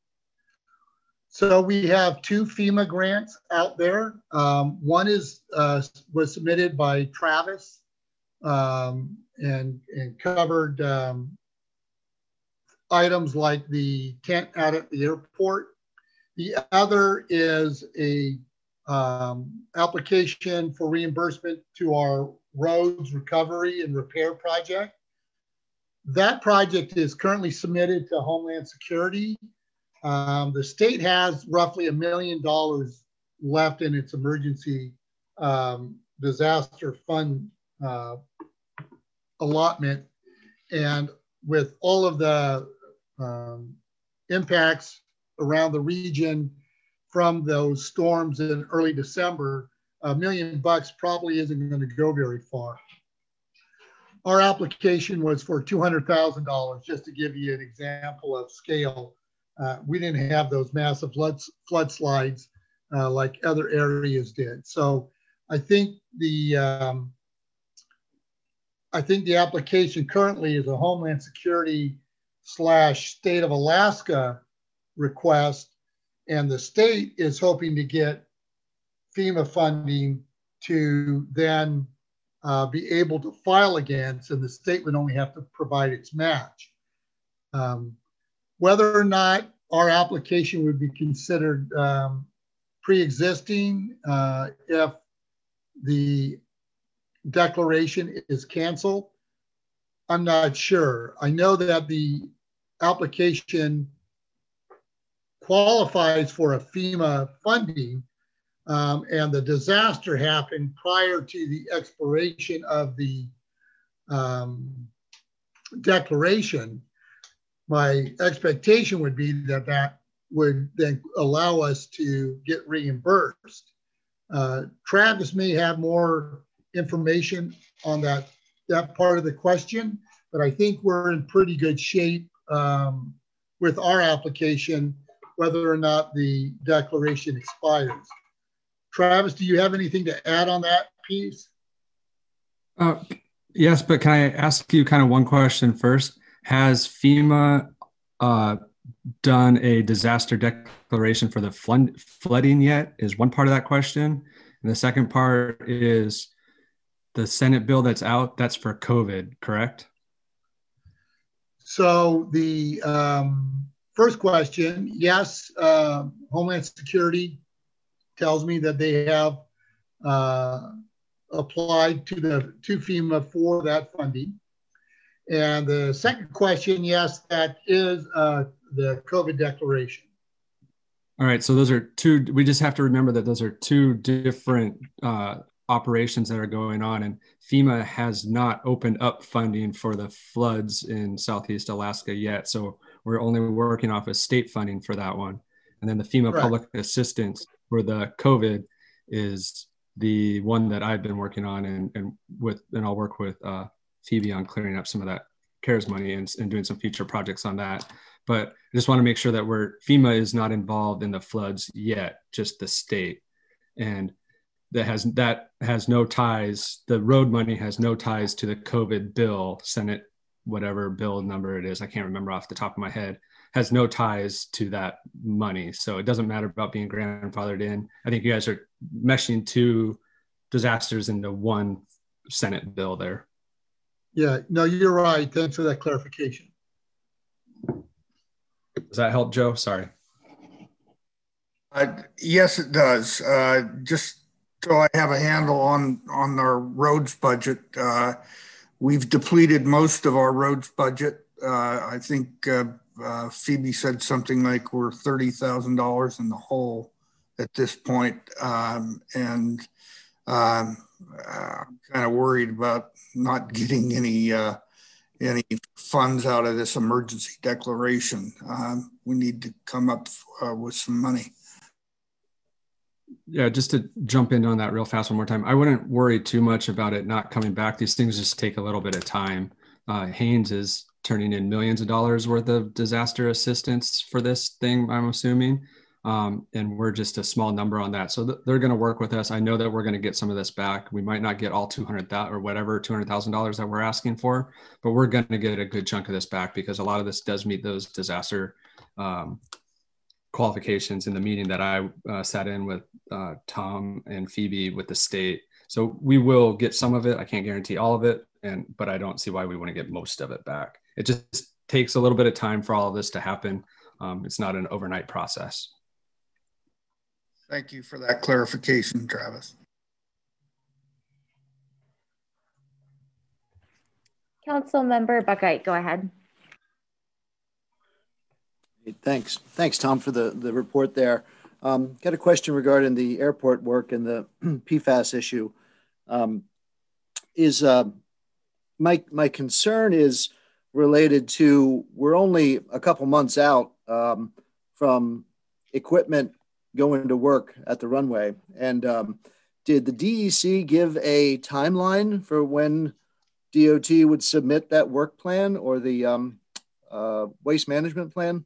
So we have two FEMA grants out there. One was submitted by Travis and covered items like the tent out at the airport. The other is a application for reimbursement to our roads recovery and repair project. That project is currently submitted to Homeland Security. The state has roughly $1 million left in its emergency disaster fund allotment. And with all of the impacts around the region from those storms in early December, $1 million probably isn't going to go very far. Our application was for $200,000, just to give you an example of scale. We didn't have those massive flood slides like other areas did. So I think the application currently is a Homeland Security / State of Alaska request. And the state is hoping to get FEMA funding to then be able to file against, and the state would only have to provide its match. Whether or not our application would be considered pre-existing if the declaration is canceled, I'm not sure. I know that the application qualifies for a FEMA funding, and the disaster happened prior to the expiration of the declaration. My expectation would be that that would then allow us to get reimbursed. Travis may have more information on that part of the question, but I think we're in pretty good shape with our application, whether or not the declaration expires. Travis, do you have anything to add on that piece? Yes, but can I ask you kind of one question first? Has FEMA done a disaster declaration for the flooding yet? Is one part of that question. And the second part is the Senate bill that's out, that's for COVID, correct? So the first question, yes, Homeland Security tells me that they have applied to FEMA for that funding. And the second question, yes, that is the COVID declaration. All right, so those are two, we just have to remember that those are two different operations that are going on, and FEMA has not opened up funding for the floods in Southeast Alaska yet. So we're only working off of state funding for that one. And then the FEMA public assistance for the COVID is the one that I've been working on, and I'll work with Phoebe on clearing up some of that CARES money and doing some future projects on that. But I just want to make sure that FEMA is not involved in the floods yet, just the state. And that has no ties, the road money has no ties to the COVID bill, Senate, whatever bill number it is, I can't remember off the top of my head, has no ties to that money. So it doesn't matter about being grandfathered in. I think you guys are meshing two disasters into one Senate bill there. Yeah, no, you're right. Thanks for that clarification. Does that help, Joe? Sorry. Yes, it does. Just so I have a handle on our roads budget, we've depleted most of our roads budget. I think Phoebe said something like we're $30,000 in the hole at this point. And I'm kind of worried about not getting any funds out of this emergency declaration. We need to come up with some money. Yeah, just to jump in on that real fast one more time, I wouldn't worry too much about it not coming back. These things just take a little bit of time. Haynes is turning in millions of dollars worth of disaster assistance for this thing, I'm assuming. And we're just a small number on that. So they're going to work with us. I know that we're going to get some of this back. We might not get all $200,000 or whatever, $200,000 that we're asking for, but we're going to get a good chunk of this back because a lot of this does meet those disaster qualifications in the meeting that I sat in with Tom and Phoebe with the state. So we will get some of it. I can't guarantee all of it, but I don't see why we want to get most of it back. It just takes a little bit of time for all of this to happen. It's not an overnight process. Thank you for that clarification, Travis. Councilmember Buckeye, go ahead. Thanks, Tom, for the report there. Got a question regarding the airport work and the PFAS issue. My concern is related to, we're only a couple months out from equipment going to work at the runway. And did the DEC give a timeline for when DOT would submit that work plan or the waste management plan?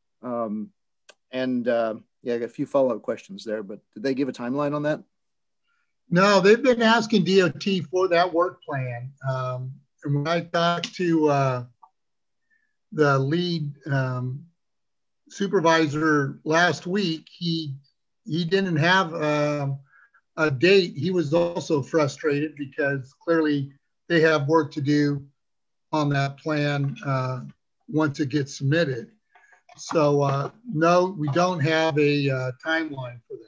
Yeah, I got a few follow-up questions there, but did they give a timeline on that? No, they've been asking DOT for that work plan. And when I talked to the lead supervisor last week, he didn't have a date. He was also frustrated because clearly they have work to do on that plan once it gets submitted. So no, we don't have a timeline for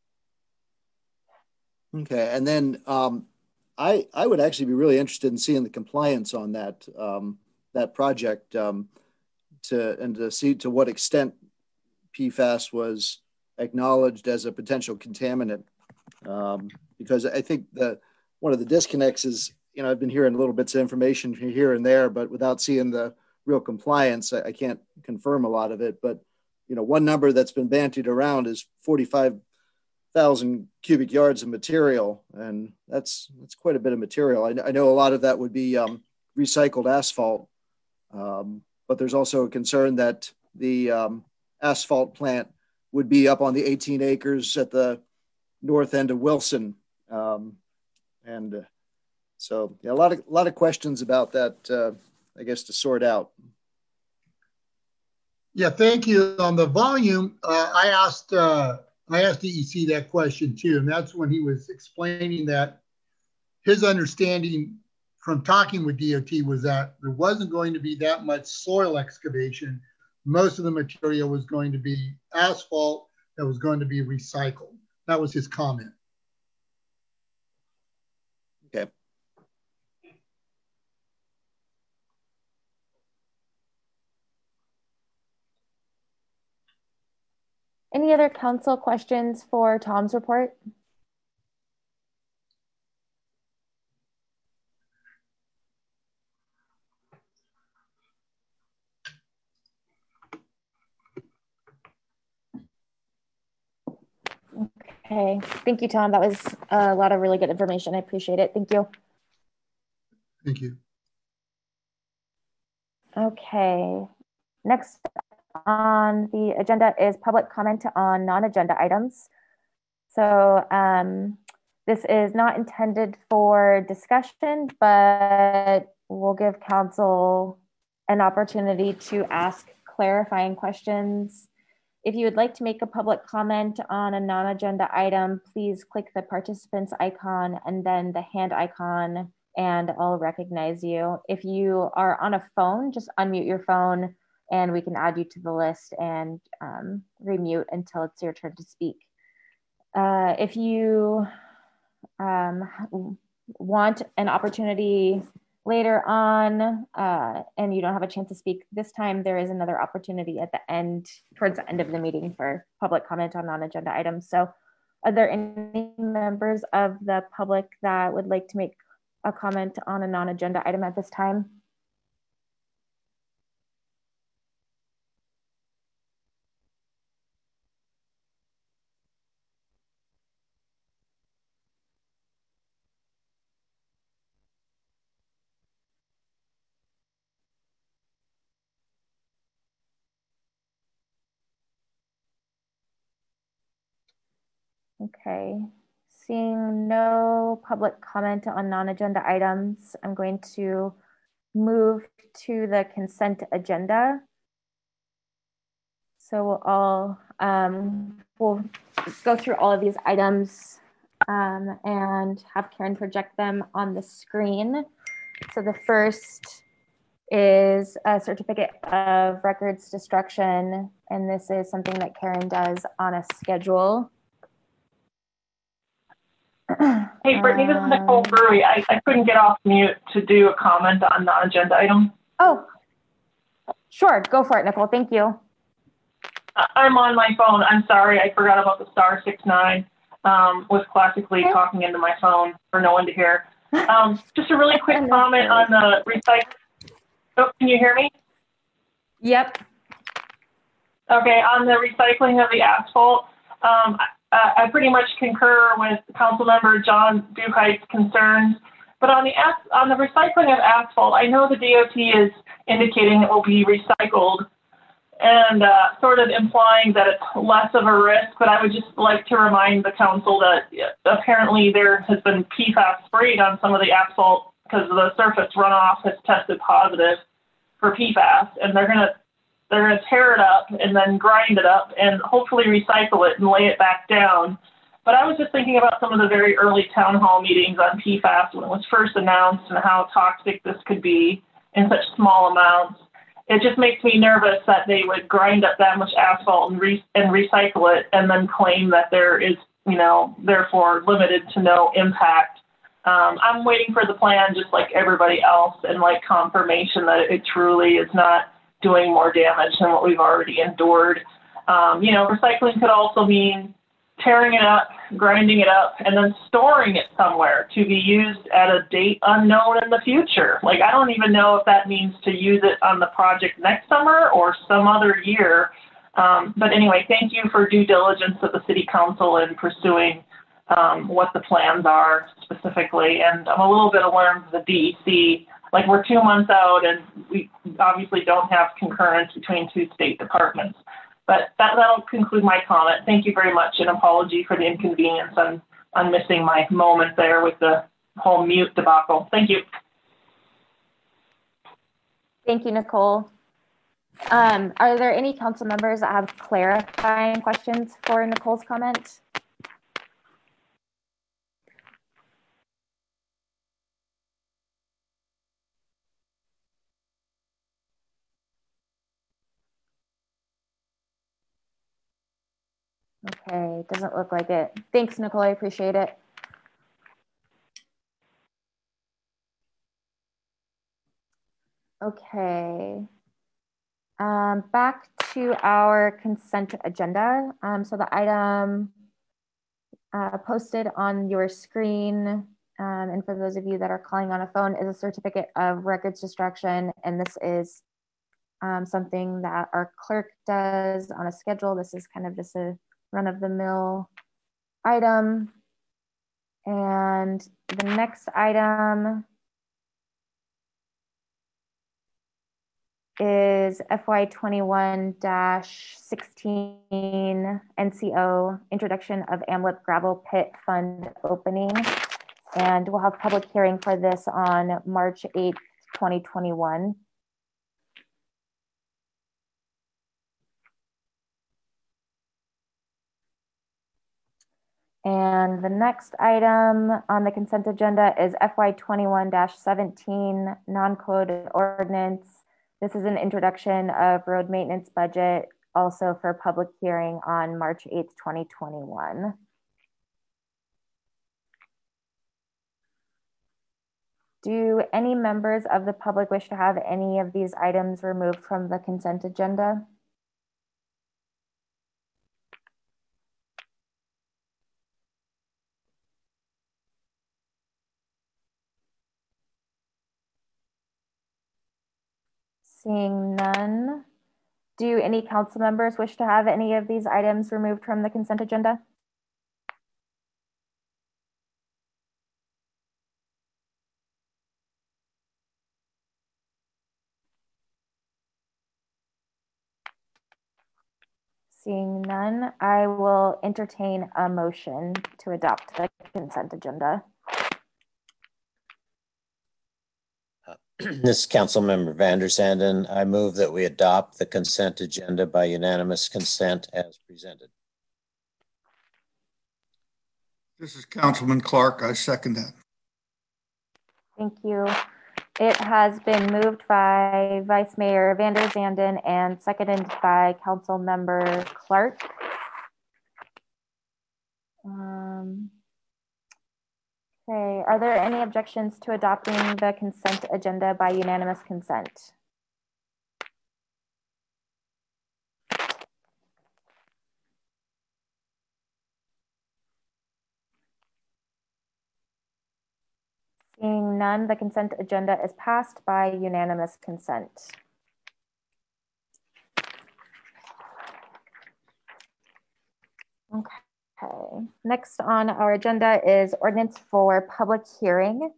that. Okay, and then I would actually be really interested in seeing the compliance on that that project to see to what extent PFAS was acknowledged as a potential contaminant. Because I think that one of the disconnects is, you know, I've been hearing little bits of information here and there, but without seeing the real compliance, I can't confirm a lot of it. But, you know, one number that's been bandied around is 45,000 cubic yards of material. And that's quite a bit of material. I know a lot of that would be recycled asphalt, but there's also a concern that the asphalt plant would be up on the 18 acres at the north end of Wilson. So yeah, a lot of questions about that, I guess, to sort out. Yeah, thank you. On the volume, I asked DEC that question too, and that's when he was explaining that his understanding from talking with DOT was that there wasn't going to be that much soil excavation. Most of the material was going to be asphalt that was going to be recycled. That was his comment. Okay. Any other council questions for Tom's report? Okay, thank you, Tom. That was a lot of really good information. I appreciate it. Thank you. Thank you. Okay, next on the agenda is public comment on non-agenda items. So this is not intended for discussion, but we'll give council an opportunity to ask clarifying questions. If you would like to make a public comment on a non-agenda item, please click the participants icon and then the hand icon, and I'll recognize you. If you are on a phone, just unmute your phone and we can add you to the list and remute until it's your turn to speak. If you want an opportunity later on and you don't have a chance to speak this time, there is another opportunity at the end, towards the end of the meeting, for public comment on non-agenda items. So are there any members of the public that would like to make a comment on a non-agenda item at this time? Okay, seeing no public comment on non-agenda items, I'm going to move to the consent agenda. So we'll go through all of these items and have Karen project them on the screen. So the first is a certificate of records destruction, and this is something that Karen does on a schedule. Hey, Brittany, this is Nicole Brewery. I couldn't get off mute to do a comment on non-agenda item. Oh, sure. Go for it, Nicole. Thank you. I'm on my phone. I'm sorry. I forgot about the *69. Was classically talking into my phone for no one to hear. Just a really quick comment on the recycling. Oh, can you hear me? Yep. Okay, on the recycling of the asphalt, I pretty much concur with Councilmember John Duhight's concerns. But on the recycling of asphalt, I know the DOT is indicating it will be recycled and sort of implying that it's less of a risk. But I would just like to remind the council that apparently there has been PFAS sprayed on some of the asphalt because the surface runoff has tested positive for PFAS, and they're going to they're going to tear it up and then grind it up and hopefully recycle it and lay it back down. But I was just thinking about some of the very early town hall meetings on PFAS when it was first announced and how toxic this could be in such small amounts. It just makes me nervous that they would grind up that much asphalt and recycle it and then claim that there is, therefore limited to no impact. I'm waiting for the plan just like everybody else and like confirmation that it truly is not doing more damage than what we've already endured. Recycling could also mean tearing it up, grinding it up, and then storing it somewhere to be used at a date unknown in the future. Like, I don't even know if that means to use it on the project next summer or some other year. But anyway, thank you for due diligence of the city council in pursuing what the plans are specifically. And I'm a little bit alarmed with the DEC. Like, we're 2 months out and we obviously don't have concurrence between two state departments. But that'll conclude my comment. Thank you very much. An apology for the inconvenience. I'm missing my moment there with the whole mute debacle. Thank you. Thank you, Nicole. Are there any council members that have clarifying questions for Nicole's comment? Okay, doesn't look like it. Thanks, Nicole, I appreciate it. Okay, back to our consent agenda. So the item posted on your screen, and for those of you that are calling on a phone, is a certificate of records destruction. And this is something that our clerk does on a schedule. This is kind of just a run-of-the-mill item. And the next item is FY21-16 NCO, Introduction of AMLIP Gravel Pit Fund Opening. And we'll have public hearing for this on March 8th, 2021. And the next item on the consent agenda is FY21-17 non-code ordinance. This is an introduction of road maintenance budget, also for public hearing on March 8th, 2021. Do any members of the public wish to have any of these items removed from the consent agenda? Seeing none, do any council members wish to have any of these items removed from the consent agenda? Seeing none, I will entertain a motion to adopt the consent agenda. This is Councilmember Vander Zanden. I move that we adopt the consent agenda by unanimous consent as presented. This is Councilman Clark. I second that. Thank you. It has been moved by Vice Mayor Vander Zanden and seconded by Councilmember Clark. Okay, are there any objections to adopting the consent agenda by unanimous consent? Seeing none, the consent agenda is passed by unanimous consent. Okay, next on our agenda is ordinance for public hearing.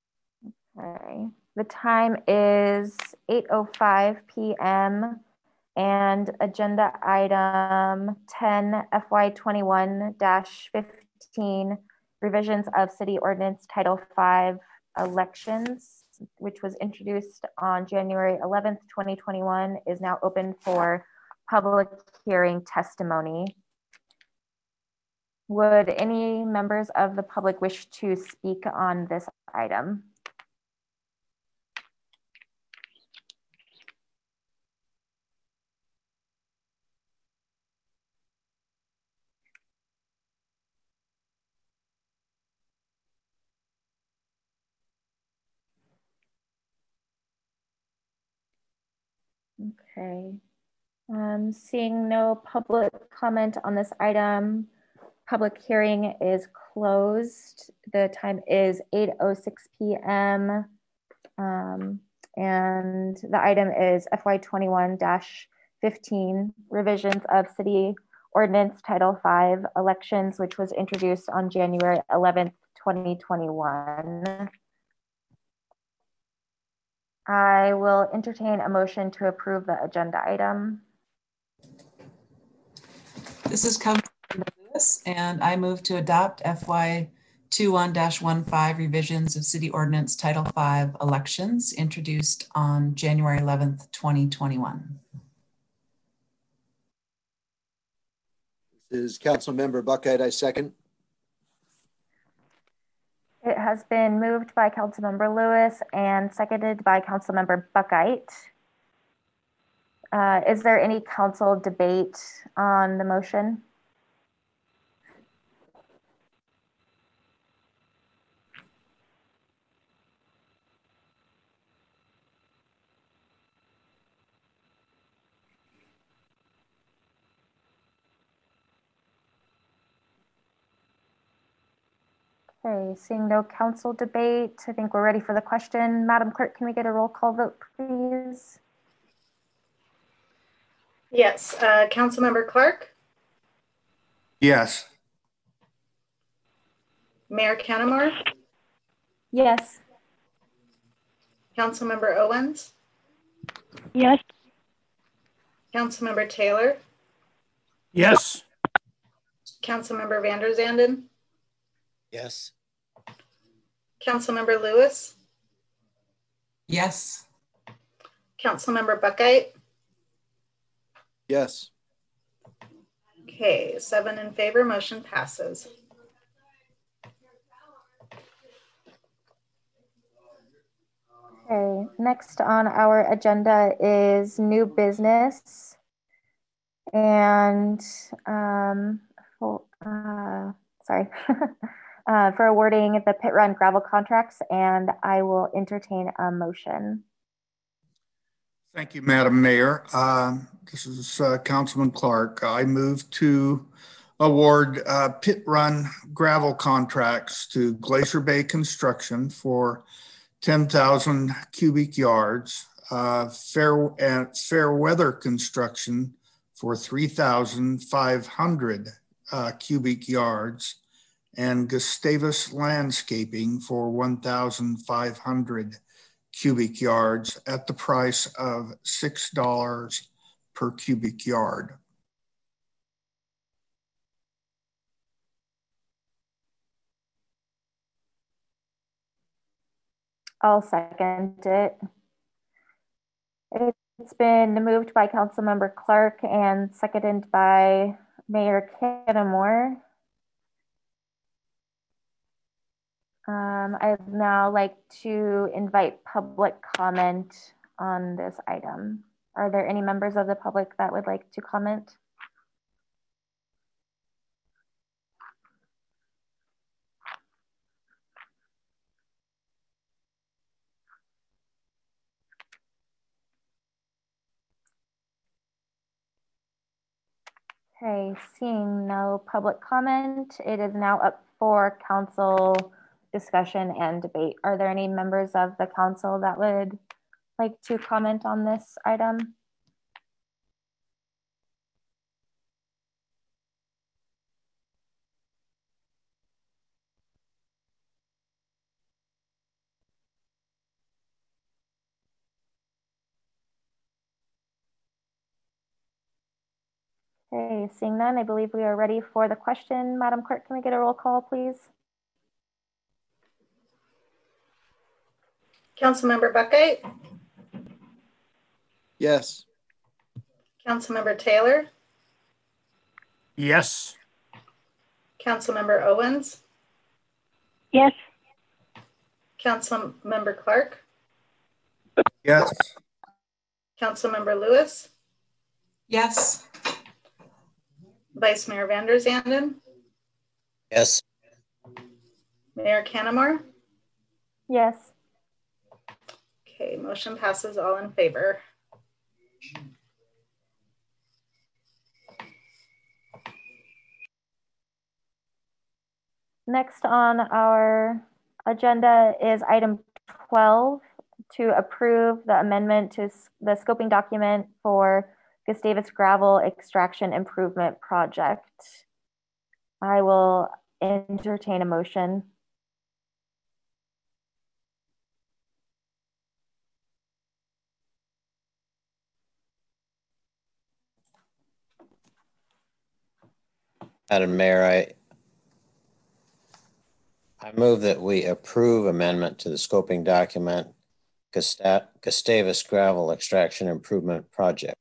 Okay, the time is 8:05 p.m. And agenda item 10 FY21-15 revisions of city ordinance Title 5 elections, which was introduced on January 11th, 2021, is now open for public hearing testimony. Would any members of the public wish to speak on this item? Okay. Seeing no public comment on this item, public hearing is closed. The time is 8:06 p.m. And the item is FY21-15 revisions of city ordinance Title 5 elections, which was introduced on January 11th, 2021. I will entertain a motion to approve the agenda item. This is Councilmember Lewis, and I move to adopt FY21-15 revisions of City Ordinance Title 5 elections introduced on January 11th, 2021. This is Councilmember Buckheit. I second. It has been moved by Councilmember Lewis and seconded by Councilmember Buckheit. Is there any council debate on the motion? Okay, seeing no council debate, I think we're ready for the question. Madam Clerk, can we get a roll call vote, please? Yes, Councilmember Clark? Yes. Mayor Canamore? Yes. Councilmember Owens? Yes. Councilmember Taylor? Yes. Councilmember Vander Zanden? Yes. Councilmember Lewis? Yes. Councilmember Buckheit? Yes. Okay, 7 in favor, motion passes. Okay, next on our agenda is new business. And sorry, for awarding the pit run gravel contracts, and I will entertain a motion. Thank you, Madam Mayor. This is Councilman Clark. I move to award pit run gravel contracts to Glacier Bay Construction for 10,000 cubic yards, Fair Weather Construction for 3,500 cubic yards, and Gustavus Landscaping for 1,500 cubic yards at the price of $6 per cubic yard. I'll second it. It's been moved by Councilmember Clark and seconded by Mayor Canamore. I'd now like to invite public comment on this item. Are there any members of the public that would like to comment? Okay, seeing no public comment, it is now up for council discussion and debate. Are there any members of the council that would like to comment on this item? Okay, seeing none, I believe we are ready for the question. Madam Clerk, can we get a roll call, please? Councilmember Buckeye, Yes. Councilmember Taylor, Yes. Councilmember Owens, Yes. Councilmember Clark, Yes. Councilmember Lewis, Yes. Vice Mayor Van der Zanden, Yes. Mayor Canamore. Yes. Okay, motion passes, all in favor. Next on our agenda is item 12 to approve the amendment to the scoping document for Gustavus Gravel Extraction Improvement Project. I will entertain a motion. Madam Mayor, I move that we approve amendment to the scoping document Gustavus Gravel Extraction Improvement Project.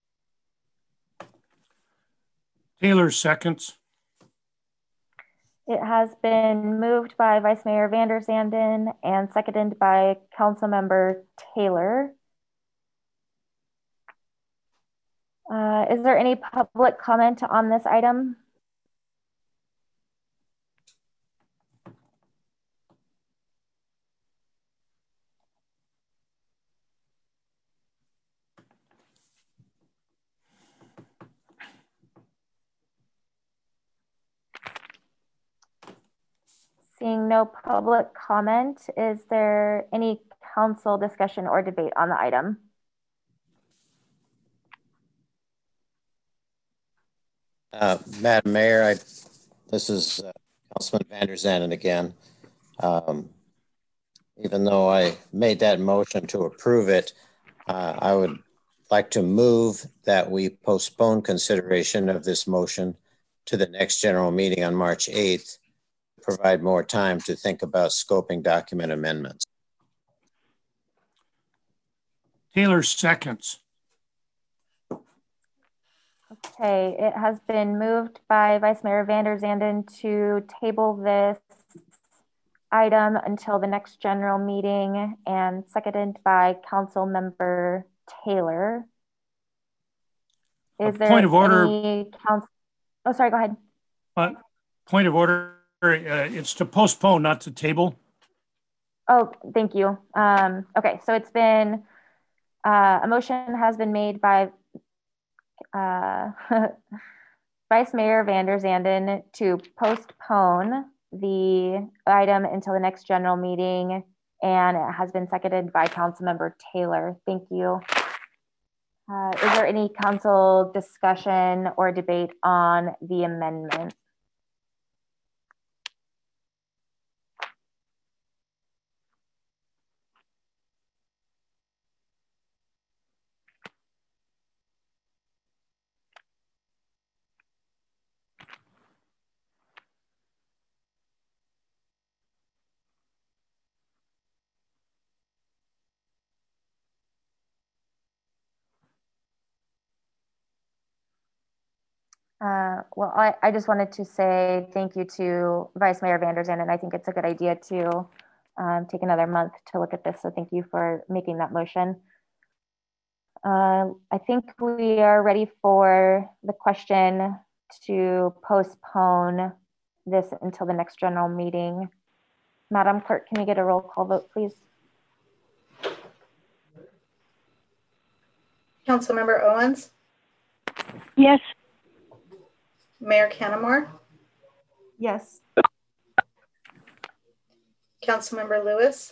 Taylor seconds. It has been moved by Vice Mayor Van der Zanden and seconded by Councilmember Taylor. Is there any public comment on this item? Seeing no public comment, is there any council discussion or debate on the item? Madam Mayor, this is Councilman Van der Zanden again. Even though I made that motion to approve it, I would like to move that we postpone consideration of this motion to the next general meeting on March 8th, to provide more time to think about scoping document amendments. Taylor seconds. Okay, it has been moved by Vice Mayor Van der Zanden to table this item until the next general meeting and seconded by Council Member Taylor. Is there point of order? any council? Oh, sorry, go ahead. Point of order, it's to postpone, not to table. Oh, thank you. Okay, so it's been, a motion has been made by Vice Mayor Van der Zanden to postpone the item until the next general meeting, and it has been seconded by Councilmember Taylor. Thank you. Is there any council discussion or debate on the amendment? Well, I just wanted to say thank you to Vice Mayor Van der Zanden, and I think it's a good idea to take another month to look at this. So thank you for making that motion. I think we are ready for the question to postpone this until the next general meeting. Madam Clerk, can we get a roll call vote, please? Councilmember Owens? Yes. Mayor Canamore? Yes. Councilmember Lewis?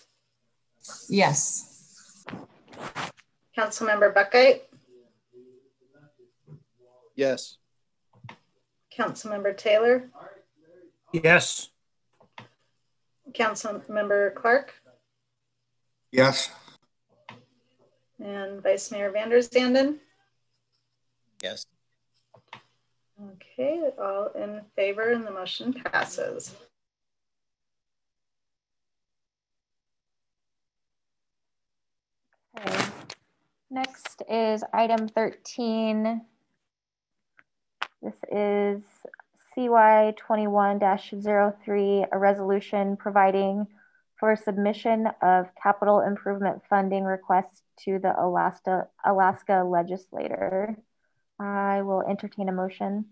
Yes. Councilmember Buckeye? Yes. Councilmember Taylor? Yes. Councilmember Clark? Yes. And Vice Mayor Van der Zanden? Yes. Okay, all in favor and the motion passes. Okay. Next is item 13. This is CY 21-03, a resolution providing for submission of capital improvement funding requests to the Alaska legislator. I will entertain a motion.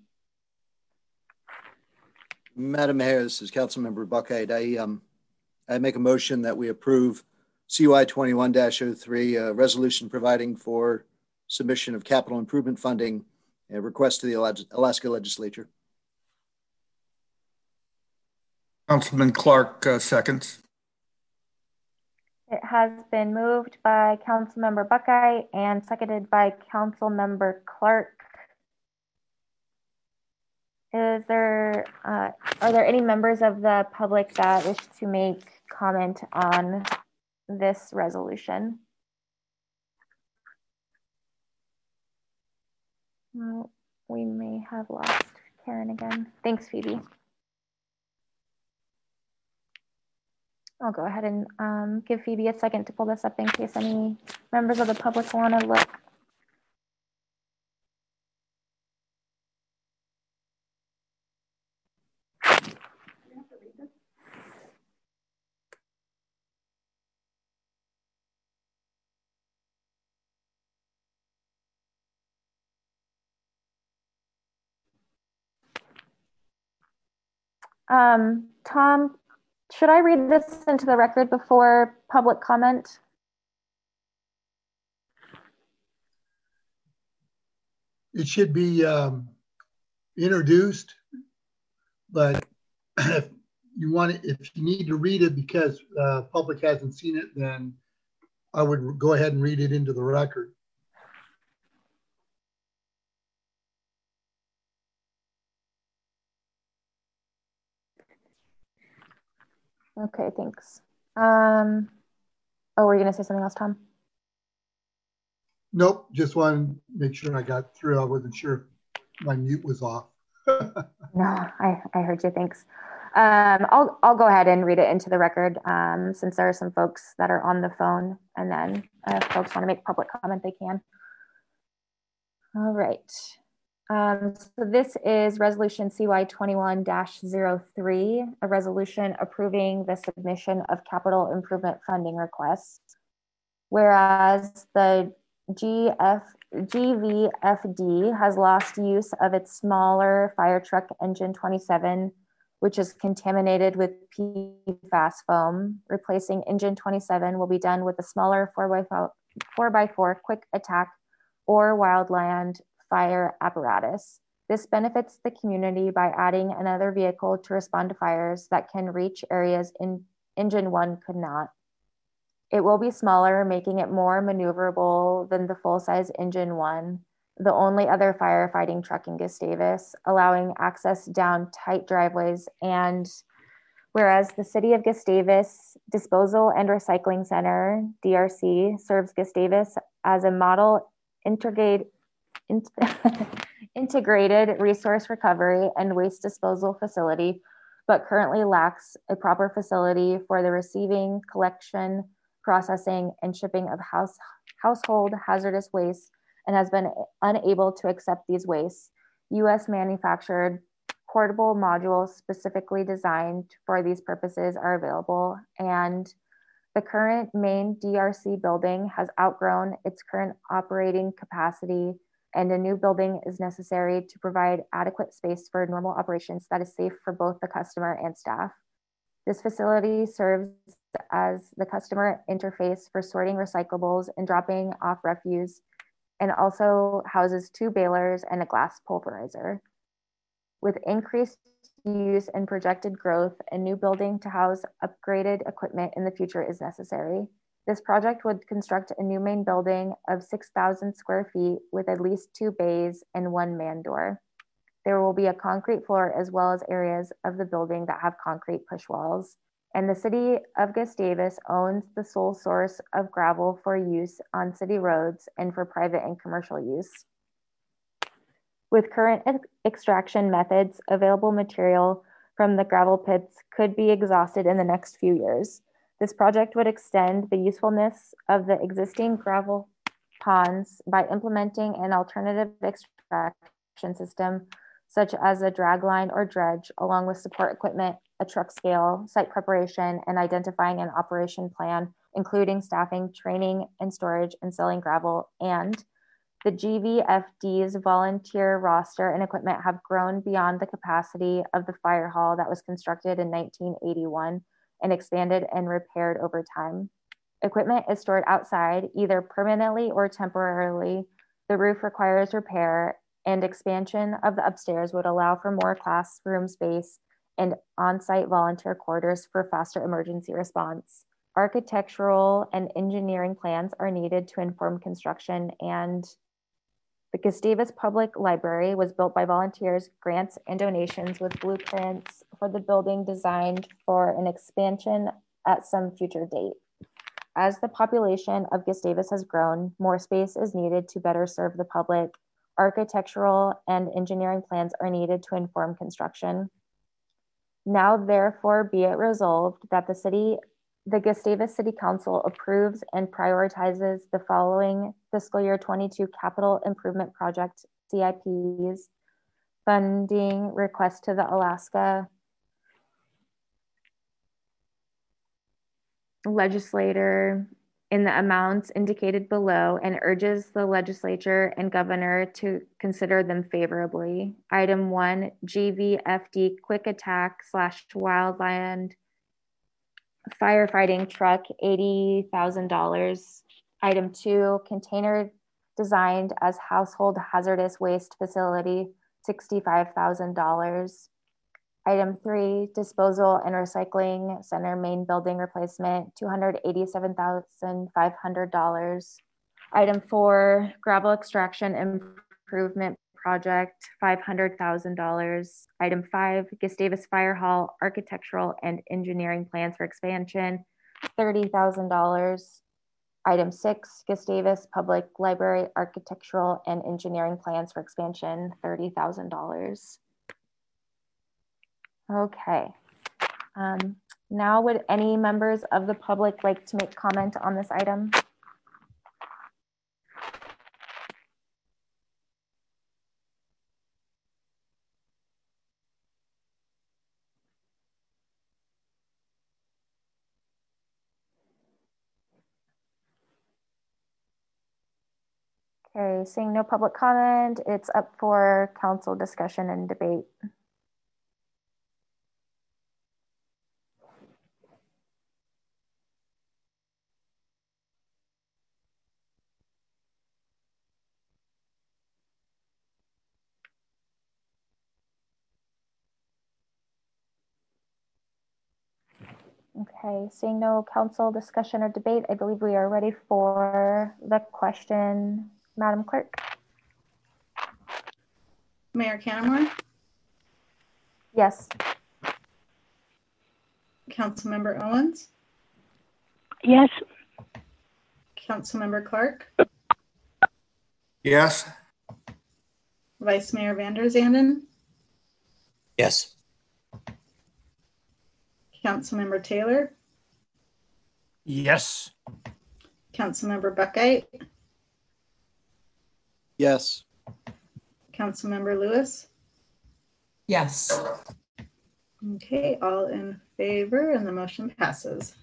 Madam Mayor, this is Councilmember Buckheit. I make a motion that we approve CY 21-03, a resolution providing for submission of capital improvement funding and request to the Alaska legislature. Councilman Clark seconds. It has been moved by Councilmember Buckeye and seconded by Councilmember Clark. Are there any members of the public that wish to make comment on this resolution? Well, we may have lost Karen again. Thanks, Phoebe. I'll go ahead and give Phoebe a second to pull this up in case any members of the public want to look. Tom, should I read this into the record before public comment? It should be introduced, but if you need to read it because public hasn't seen it, then I would go ahead and read it into the record. Okay, thanks. Oh, were you going to say something else, Tom? Nope, just wanted to make sure I got through. I wasn't sure if my mute was off. No, I heard you, thanks. I'll go ahead and read it into the record since there are some folks that are on the phone, and then if folks want to make public comment, they can. All right. So this is resolution CY 21-03, a resolution approving the submission of capital improvement funding requests. Whereas the GVFD has lost use of its smaller fire truck engine 27, which is contaminated with PFAS foam. Replacing engine 27 will be done with a smaller 4x4 quick attack or wildland fire apparatus. This benefits the community by adding another vehicle to respond to fires that can reach areas engine 1 could not. It will be smaller, making it more maneuverable than the full-size engine 1, the only other firefighting truck in Gustavus, allowing access down tight driveways. And whereas the City of Gustavus Disposal and Recycling Center, DRC, serves Gustavus as a model integrated resource recovery and waste disposal facility, but currently lacks a proper facility for the receiving, collection, processing, and shipping of household hazardous waste, and has been unable to accept these wastes. US manufactured portable modules specifically designed for these purposes are available, and the current main DRC building has outgrown its current operating capacity, and a new building is necessary to provide adequate space for normal operations that is safe for both the customer and staff. This facility serves as the customer interface for sorting recyclables and dropping off refuse, and also houses 2 balers and a glass pulverizer. With increased use and projected growth, a new building to house upgraded equipment in the future is necessary. This project would construct a new main building of 6,000 square feet with at least 2 bays and 1 man door. There will be a concrete floor as well as areas of the building that have concrete push walls. And the City of Gustavus owns the sole source of gravel for use on city roads and for private and commercial use. With current extraction methods, available material from the gravel pits could be exhausted in the next few years. This project would extend the usefulness of the existing gravel ponds by implementing an alternative extraction system, such as a drag line or dredge, along with support equipment, a truck scale, site preparation, and identifying an operation plan, including staffing, training, and storage and selling gravel. And the GVFD's volunteer roster and equipment have grown beyond the capacity of the fire hall that was constructed in 1981 and expanded and repaired over time. Equipment is stored outside, either permanently or temporarily. The roof requires repair, and expansion of the upstairs would allow for more classroom space and on-site volunteer quarters for faster emergency response. Architectural and engineering plans are needed to inform construction, and the Gustavus Public Library was built by volunteers, grants, and donations with blueprints for the building designed for an expansion at some future date. As the population of Gustavus has grown, more space is needed to better serve the public. Architectural and engineering plans are needed to inform construction. Now, therefore, be it resolved that the Gustavus City Council approves and prioritizes the following fiscal year 22 capital improvement project CIPs, funding request to the Alaska legislator in the amounts indicated below, and urges the legislature and governor to consider them favorably. Item 1, GVFD quick attack / wildland firefighting truck, $80,000. Item 2, container designed as household hazardous waste facility, $65,000. Item 3, disposal and recycling center main building replacement, $287,500. Item 4, gravel extraction improvement project, $500,000. Item 5, Gustavus Fire Hall architectural and engineering plans for expansion, $30,000. Item 6, Gustavus Public Library architectural and engineering plans for expansion, $30,000. Okay. Now, would any members of the public like to make comment on this item? Okay, seeing no public comment, it's up for council discussion and debate. Okay, seeing no council discussion or debate, I believe we are ready for the question. Madam Clerk. Mayor Canamore? Yes. Councilmember Owens? Yes. Councilmember Clark? Yes. Vice Mayor Van der Zanden? Yes. Councilmember Taylor? Yes. Councilmember Buckheit? Yes. Councilmember Lewis? Yes. Okay, all in favor, and the motion passes.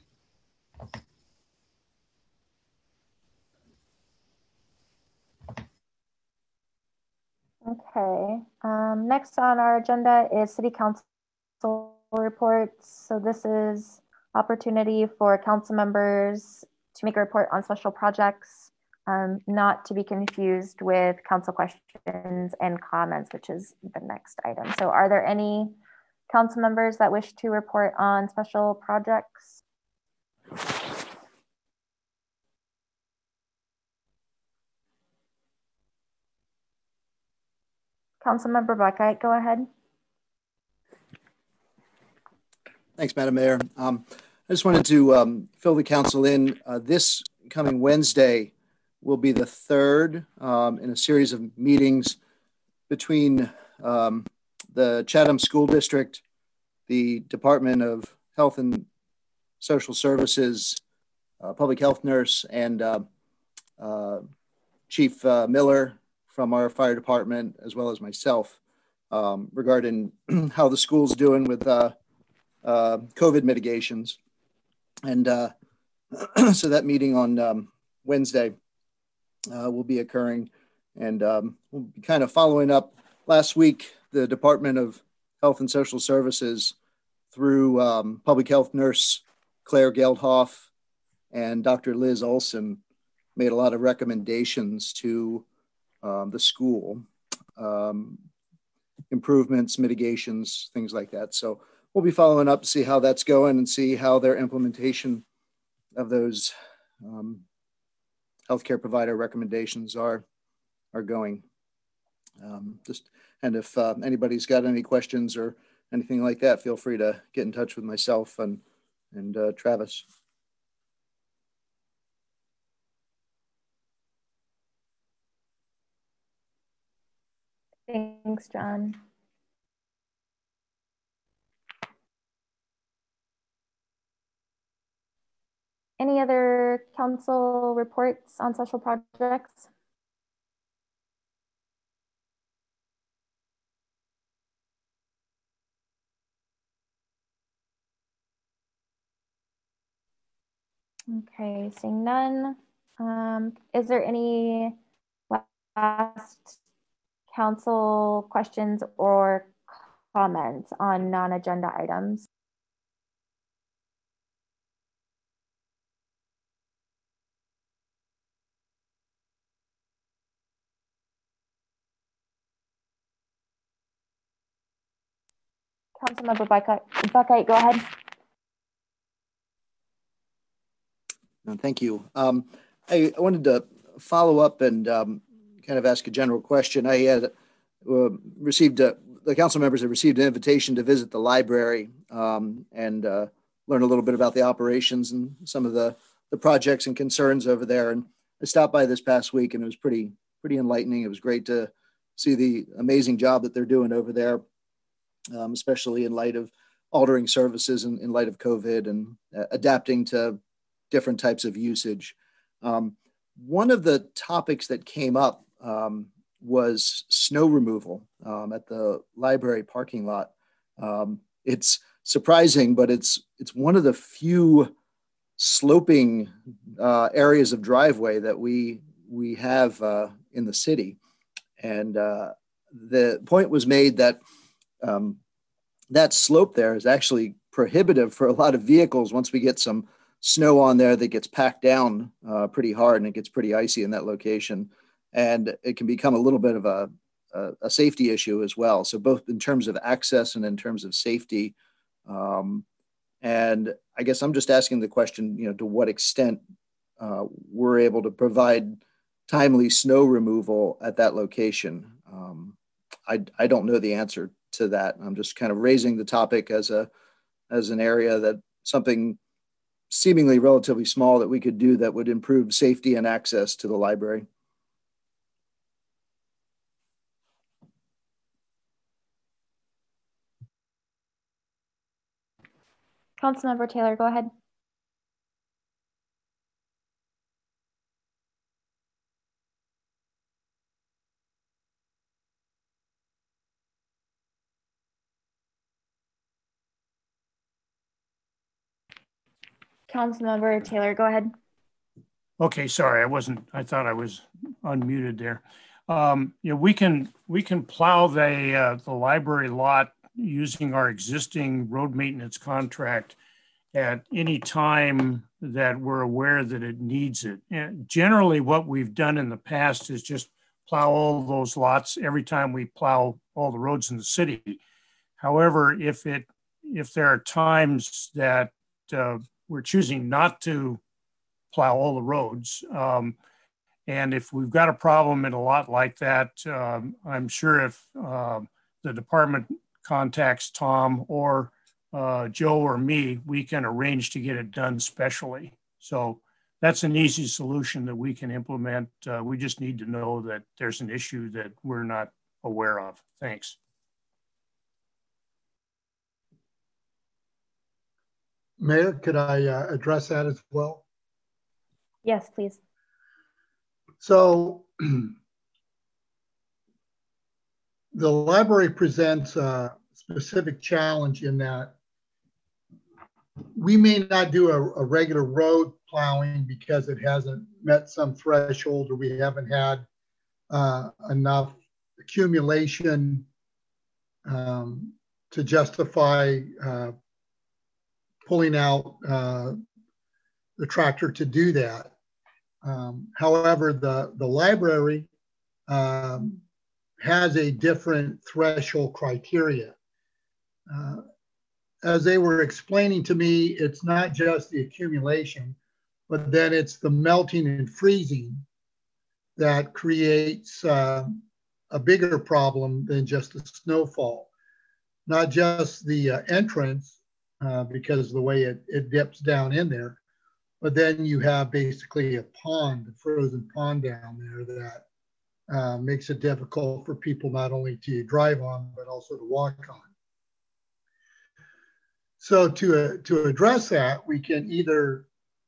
Okay, next on our agenda is City Council reports. So this is opportunity for council members to make a report on special projects, not to be confused with council questions and comments, which is the next item. So are there any council members that wish to report on special projects? Councilmember Buckheit, go ahead. Thanks, Madam Mayor. I just wanted to fill the council in. This coming Wednesday will be the third in a series of meetings between the Chatham School District, the Department of Health and Social Services, public health nurse, and Chief Miller from our fire department, as well as myself, regarding how the school's doing with COVID mitigations. And so that meeting on Wednesday will be occurring. And we'll be kind of following up. Last week, the Department of Health and Social Services, through public health nurse Claire Geldhoff and Dr. Liz Olson, made a lot of recommendations to the school, improvements, mitigations, things like that. So we'll be following up to see how that's going and see how their implementation of those healthcare provider recommendations are going. And if anybody's got any questions or anything like that, feel free to get in touch with myself and Travis. Thanks, John. Any other council reports on social projects? Okay, seeing none. Is there any last council questions or comments on non-agenda items? Councilmember Buckheit, go ahead. Thank you. I wanted to follow up and kind of ask a general question. I had received, the council members have received an invitation to visit the library and learn a little bit about the operations and some of the projects and concerns over there. And I stopped by this past week and it was pretty enlightening. It was great to see the amazing job that they're doing over there, especially in light of altering services and in light of COVID and adapting to different types of usage. One of the topics that came up was snow removal at the library parking lot. It's surprising, but it's one of the few sloping areas of driveway that we have in the city. And the point was made that that slope there is actually prohibitive for a lot of vehicles. Once we get some snow on there, that gets packed down pretty hard and it gets pretty icy in that location. And it can become a little bit of a safety issue as well. So both in terms of access and in terms of safety. And I guess I'm just asking the question, to what extent we're able to provide timely snow removal at that location. I don't know the answer to that. I'm just kind of raising the topic as an area that something seemingly relatively small that we could do that would improve safety and access to the library. Councilmember Taylor, go ahead. Councilmember Taylor, go ahead. Okay, sorry, I thought I was unmuted there. We can plow the library lot using our existing road maintenance contract at any time that we're aware that it needs it. And generally what we've done in the past is just plow all those lots every time we plow all the roads in the city. However, if there are times that we're choosing not to plow all the roads, and if we've got a problem in a lot like that, I'm sure if the department contacts Tom or Joe or me, we can arrange to get it done specially. So that's an easy solution that we can implement. We just need to know that there's an issue that we're not aware of. Thanks. Mayor, could I address that as well? Yes, please. So the library presents a specific challenge in that we may not do a regular road plowing because it hasn't met some threshold, or we haven't had enough accumulation to justify pulling out the tractor to do that. However, the library has a different threshold criteria. As they were explaining to me, it's not just the accumulation, but then it's the melting and freezing that creates a bigger problem than just the snowfall. Not just the entrance, because of the way it dips down in there, but then you have basically a pond, a frozen pond down there that makes it difficult for people not only to drive on, but also to walk on. So to address that, we can either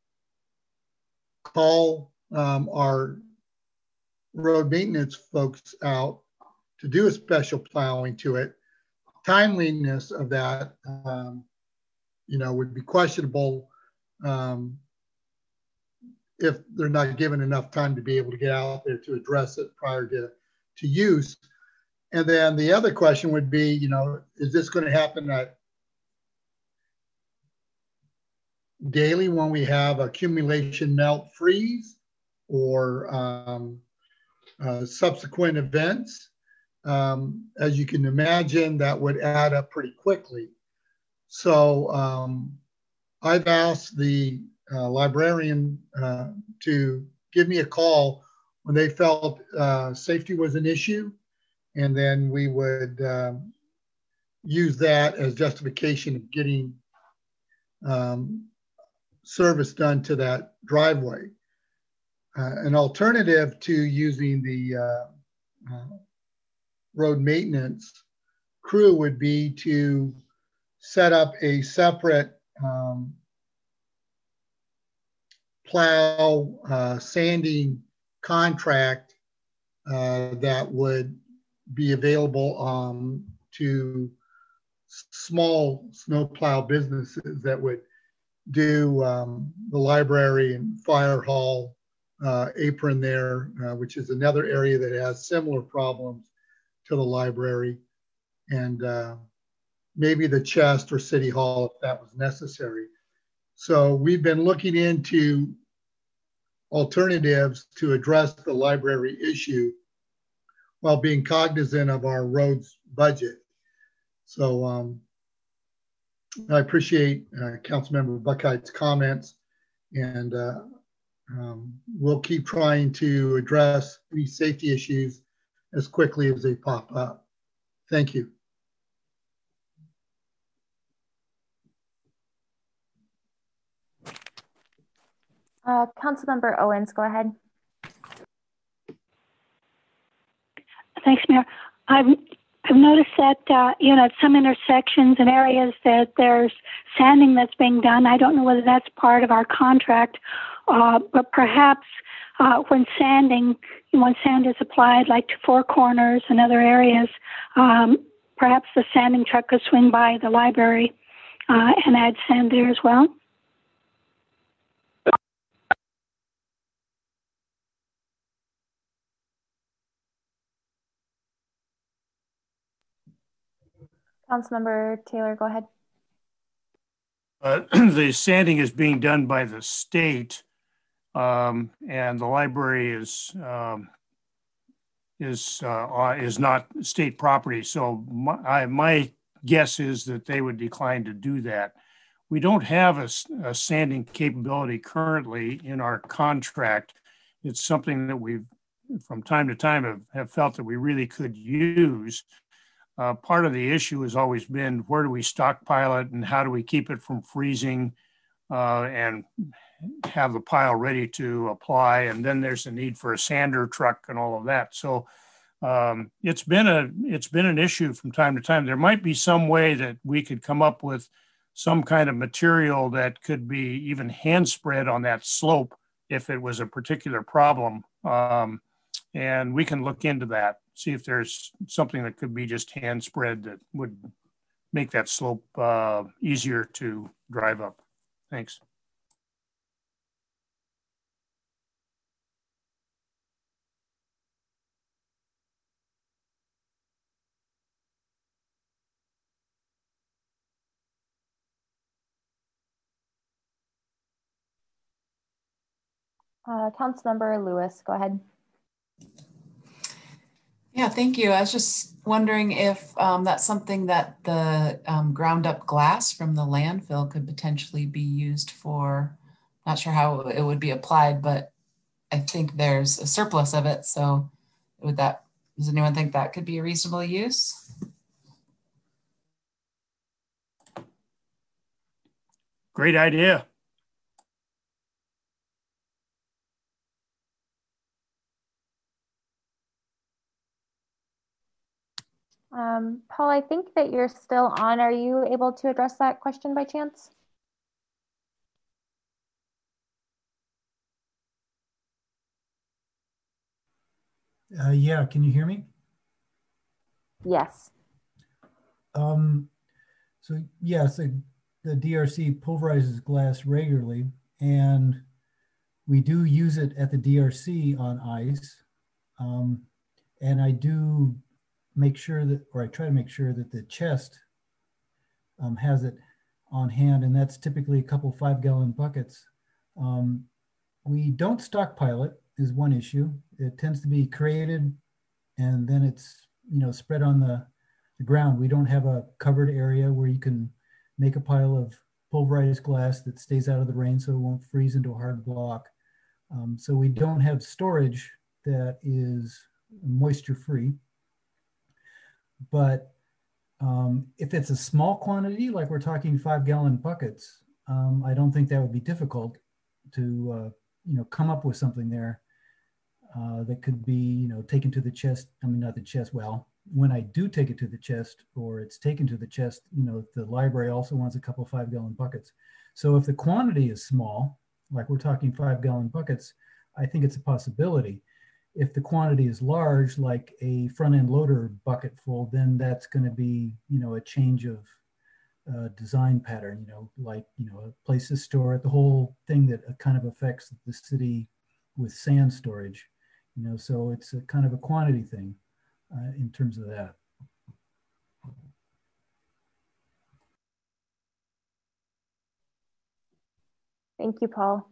call our road maintenance folks out to do a special plowing to it. Timeliness of that, would be questionable if they're not given enough time to be able to get out there to address it prior to use. And then the other question would be, is this going to happen daily when we have accumulation, melt, freeze, or subsequent events? As you can imagine, that would add up pretty quickly. So I've asked the librarian to give me a call when they felt safety was an issue, and then we would use that as justification of getting service done to that driveway. An alternative to using the road maintenance crew would be to set up a separate plow sanding contract that would be available to small snowplow businesses that would do the library and fire hall apron there, which is another area that has similar problems to the library, and maybe the chest or city hall if that was necessary. So we've been looking into alternatives to address the library issue while being cognizant of our roads budget. So I appreciate Councilmember Buckheight's comments, and we'll keep trying to address any safety issues as quickly as they pop up. Thank you. Councilmember Owens, go ahead. Thanks, Mayor. I've noticed that, at some intersections and areas that there's sanding that's being done. I don't know whether that's part of our contract, but perhaps when sand is applied, like to Four Corners and other areas, perhaps the sanding truck could swing by the library and add sand there as well. Councilmember Taylor, go ahead. The sanding is being done by the state, and the library is not state property. So my guess is that they would decline to do that. We don't have a sanding capability currently in our contract. It's something that we've, from time to time, have felt that we really could use. Part of the issue has always been, where do we stockpile it and how do we keep it from freezing and have the pile ready to apply? And then there's the need for a sander truck and all of that. So It's been an issue from time to time. There might be some way that we could come up with some kind of material that could be even hand spread on that slope if it was a particular problem. And we can look into that, see if there's something that could be just hand spread that would make that slope easier to drive up. Thanks. Councilmember Lewis, go ahead. Yeah, thank you. I was just wondering if that's something that the ground up glass from the landfill could potentially be used for. Not sure how it would be applied, but I think there's a surplus of it. So does anyone think that could be a reasonable use? Great idea. Paul, I think that you're still on. Are you able to address that question by chance? Yeah, can you hear me? Yes. So yes, the DRC pulverizes glass regularly, and we do use it at the DRC on ice. And I do make sure that, or I try to make sure that the chest has it on hand, and that's typically a couple 5-gallon buckets. We don't stockpile it is one issue. It tends to be created and then it's, spread on the ground. We don't have a covered area where you can make a pile of pulverized glass that stays out of the rain so it won't freeze into a hard block. So we don't have storage that is moisture free. But if it's a small quantity, like we're talking 5-gallon buckets, I don't think that would be difficult to come up with something there that could be taken to the chest. I mean, not the chest. Well, when I do take it to the chest, or it's taken to the chest, the library also wants a couple 5-gallon buckets. So if the quantity is small, like we're talking 5-gallon buckets, I think it's a possibility. If the quantity is large, like a front end loader bucket full, then that's going to be, a change of design pattern, like, a place to store it, the whole thing that kind of affects the city with sand storage, so it's a kind of a quantity thing in terms of that. Thank you, Paul.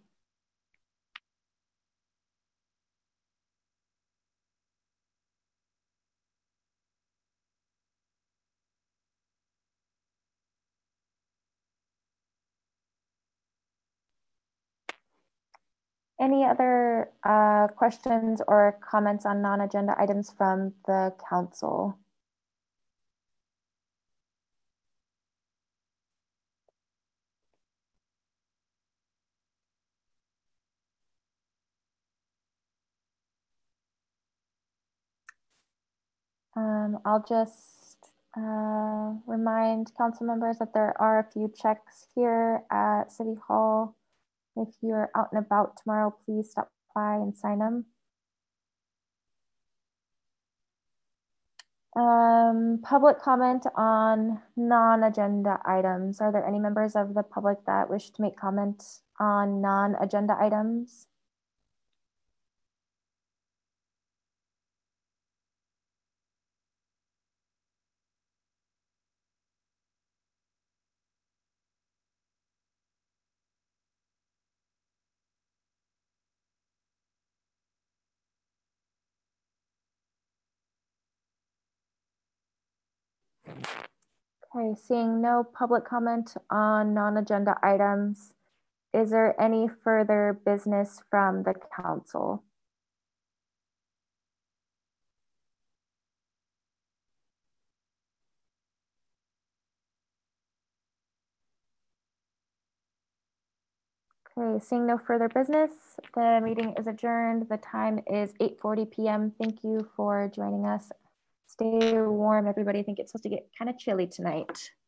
Any other questions or comments on non-agenda items from the council? I'll just remind council members that there are a few checks here at City Hall. If you're out and about tomorrow, please stop by and sign them. Public comment on non-agenda items. Are there any members of the public that wish to make comment on non-agenda items? Okay, seeing no public comment on non-agenda items, is there any further business from the council? Okay, seeing no further business, the meeting is adjourned. The time is 8:40 p.m. Thank you for joining us. Stay warm, everybody. I think it's supposed to get kind of chilly tonight.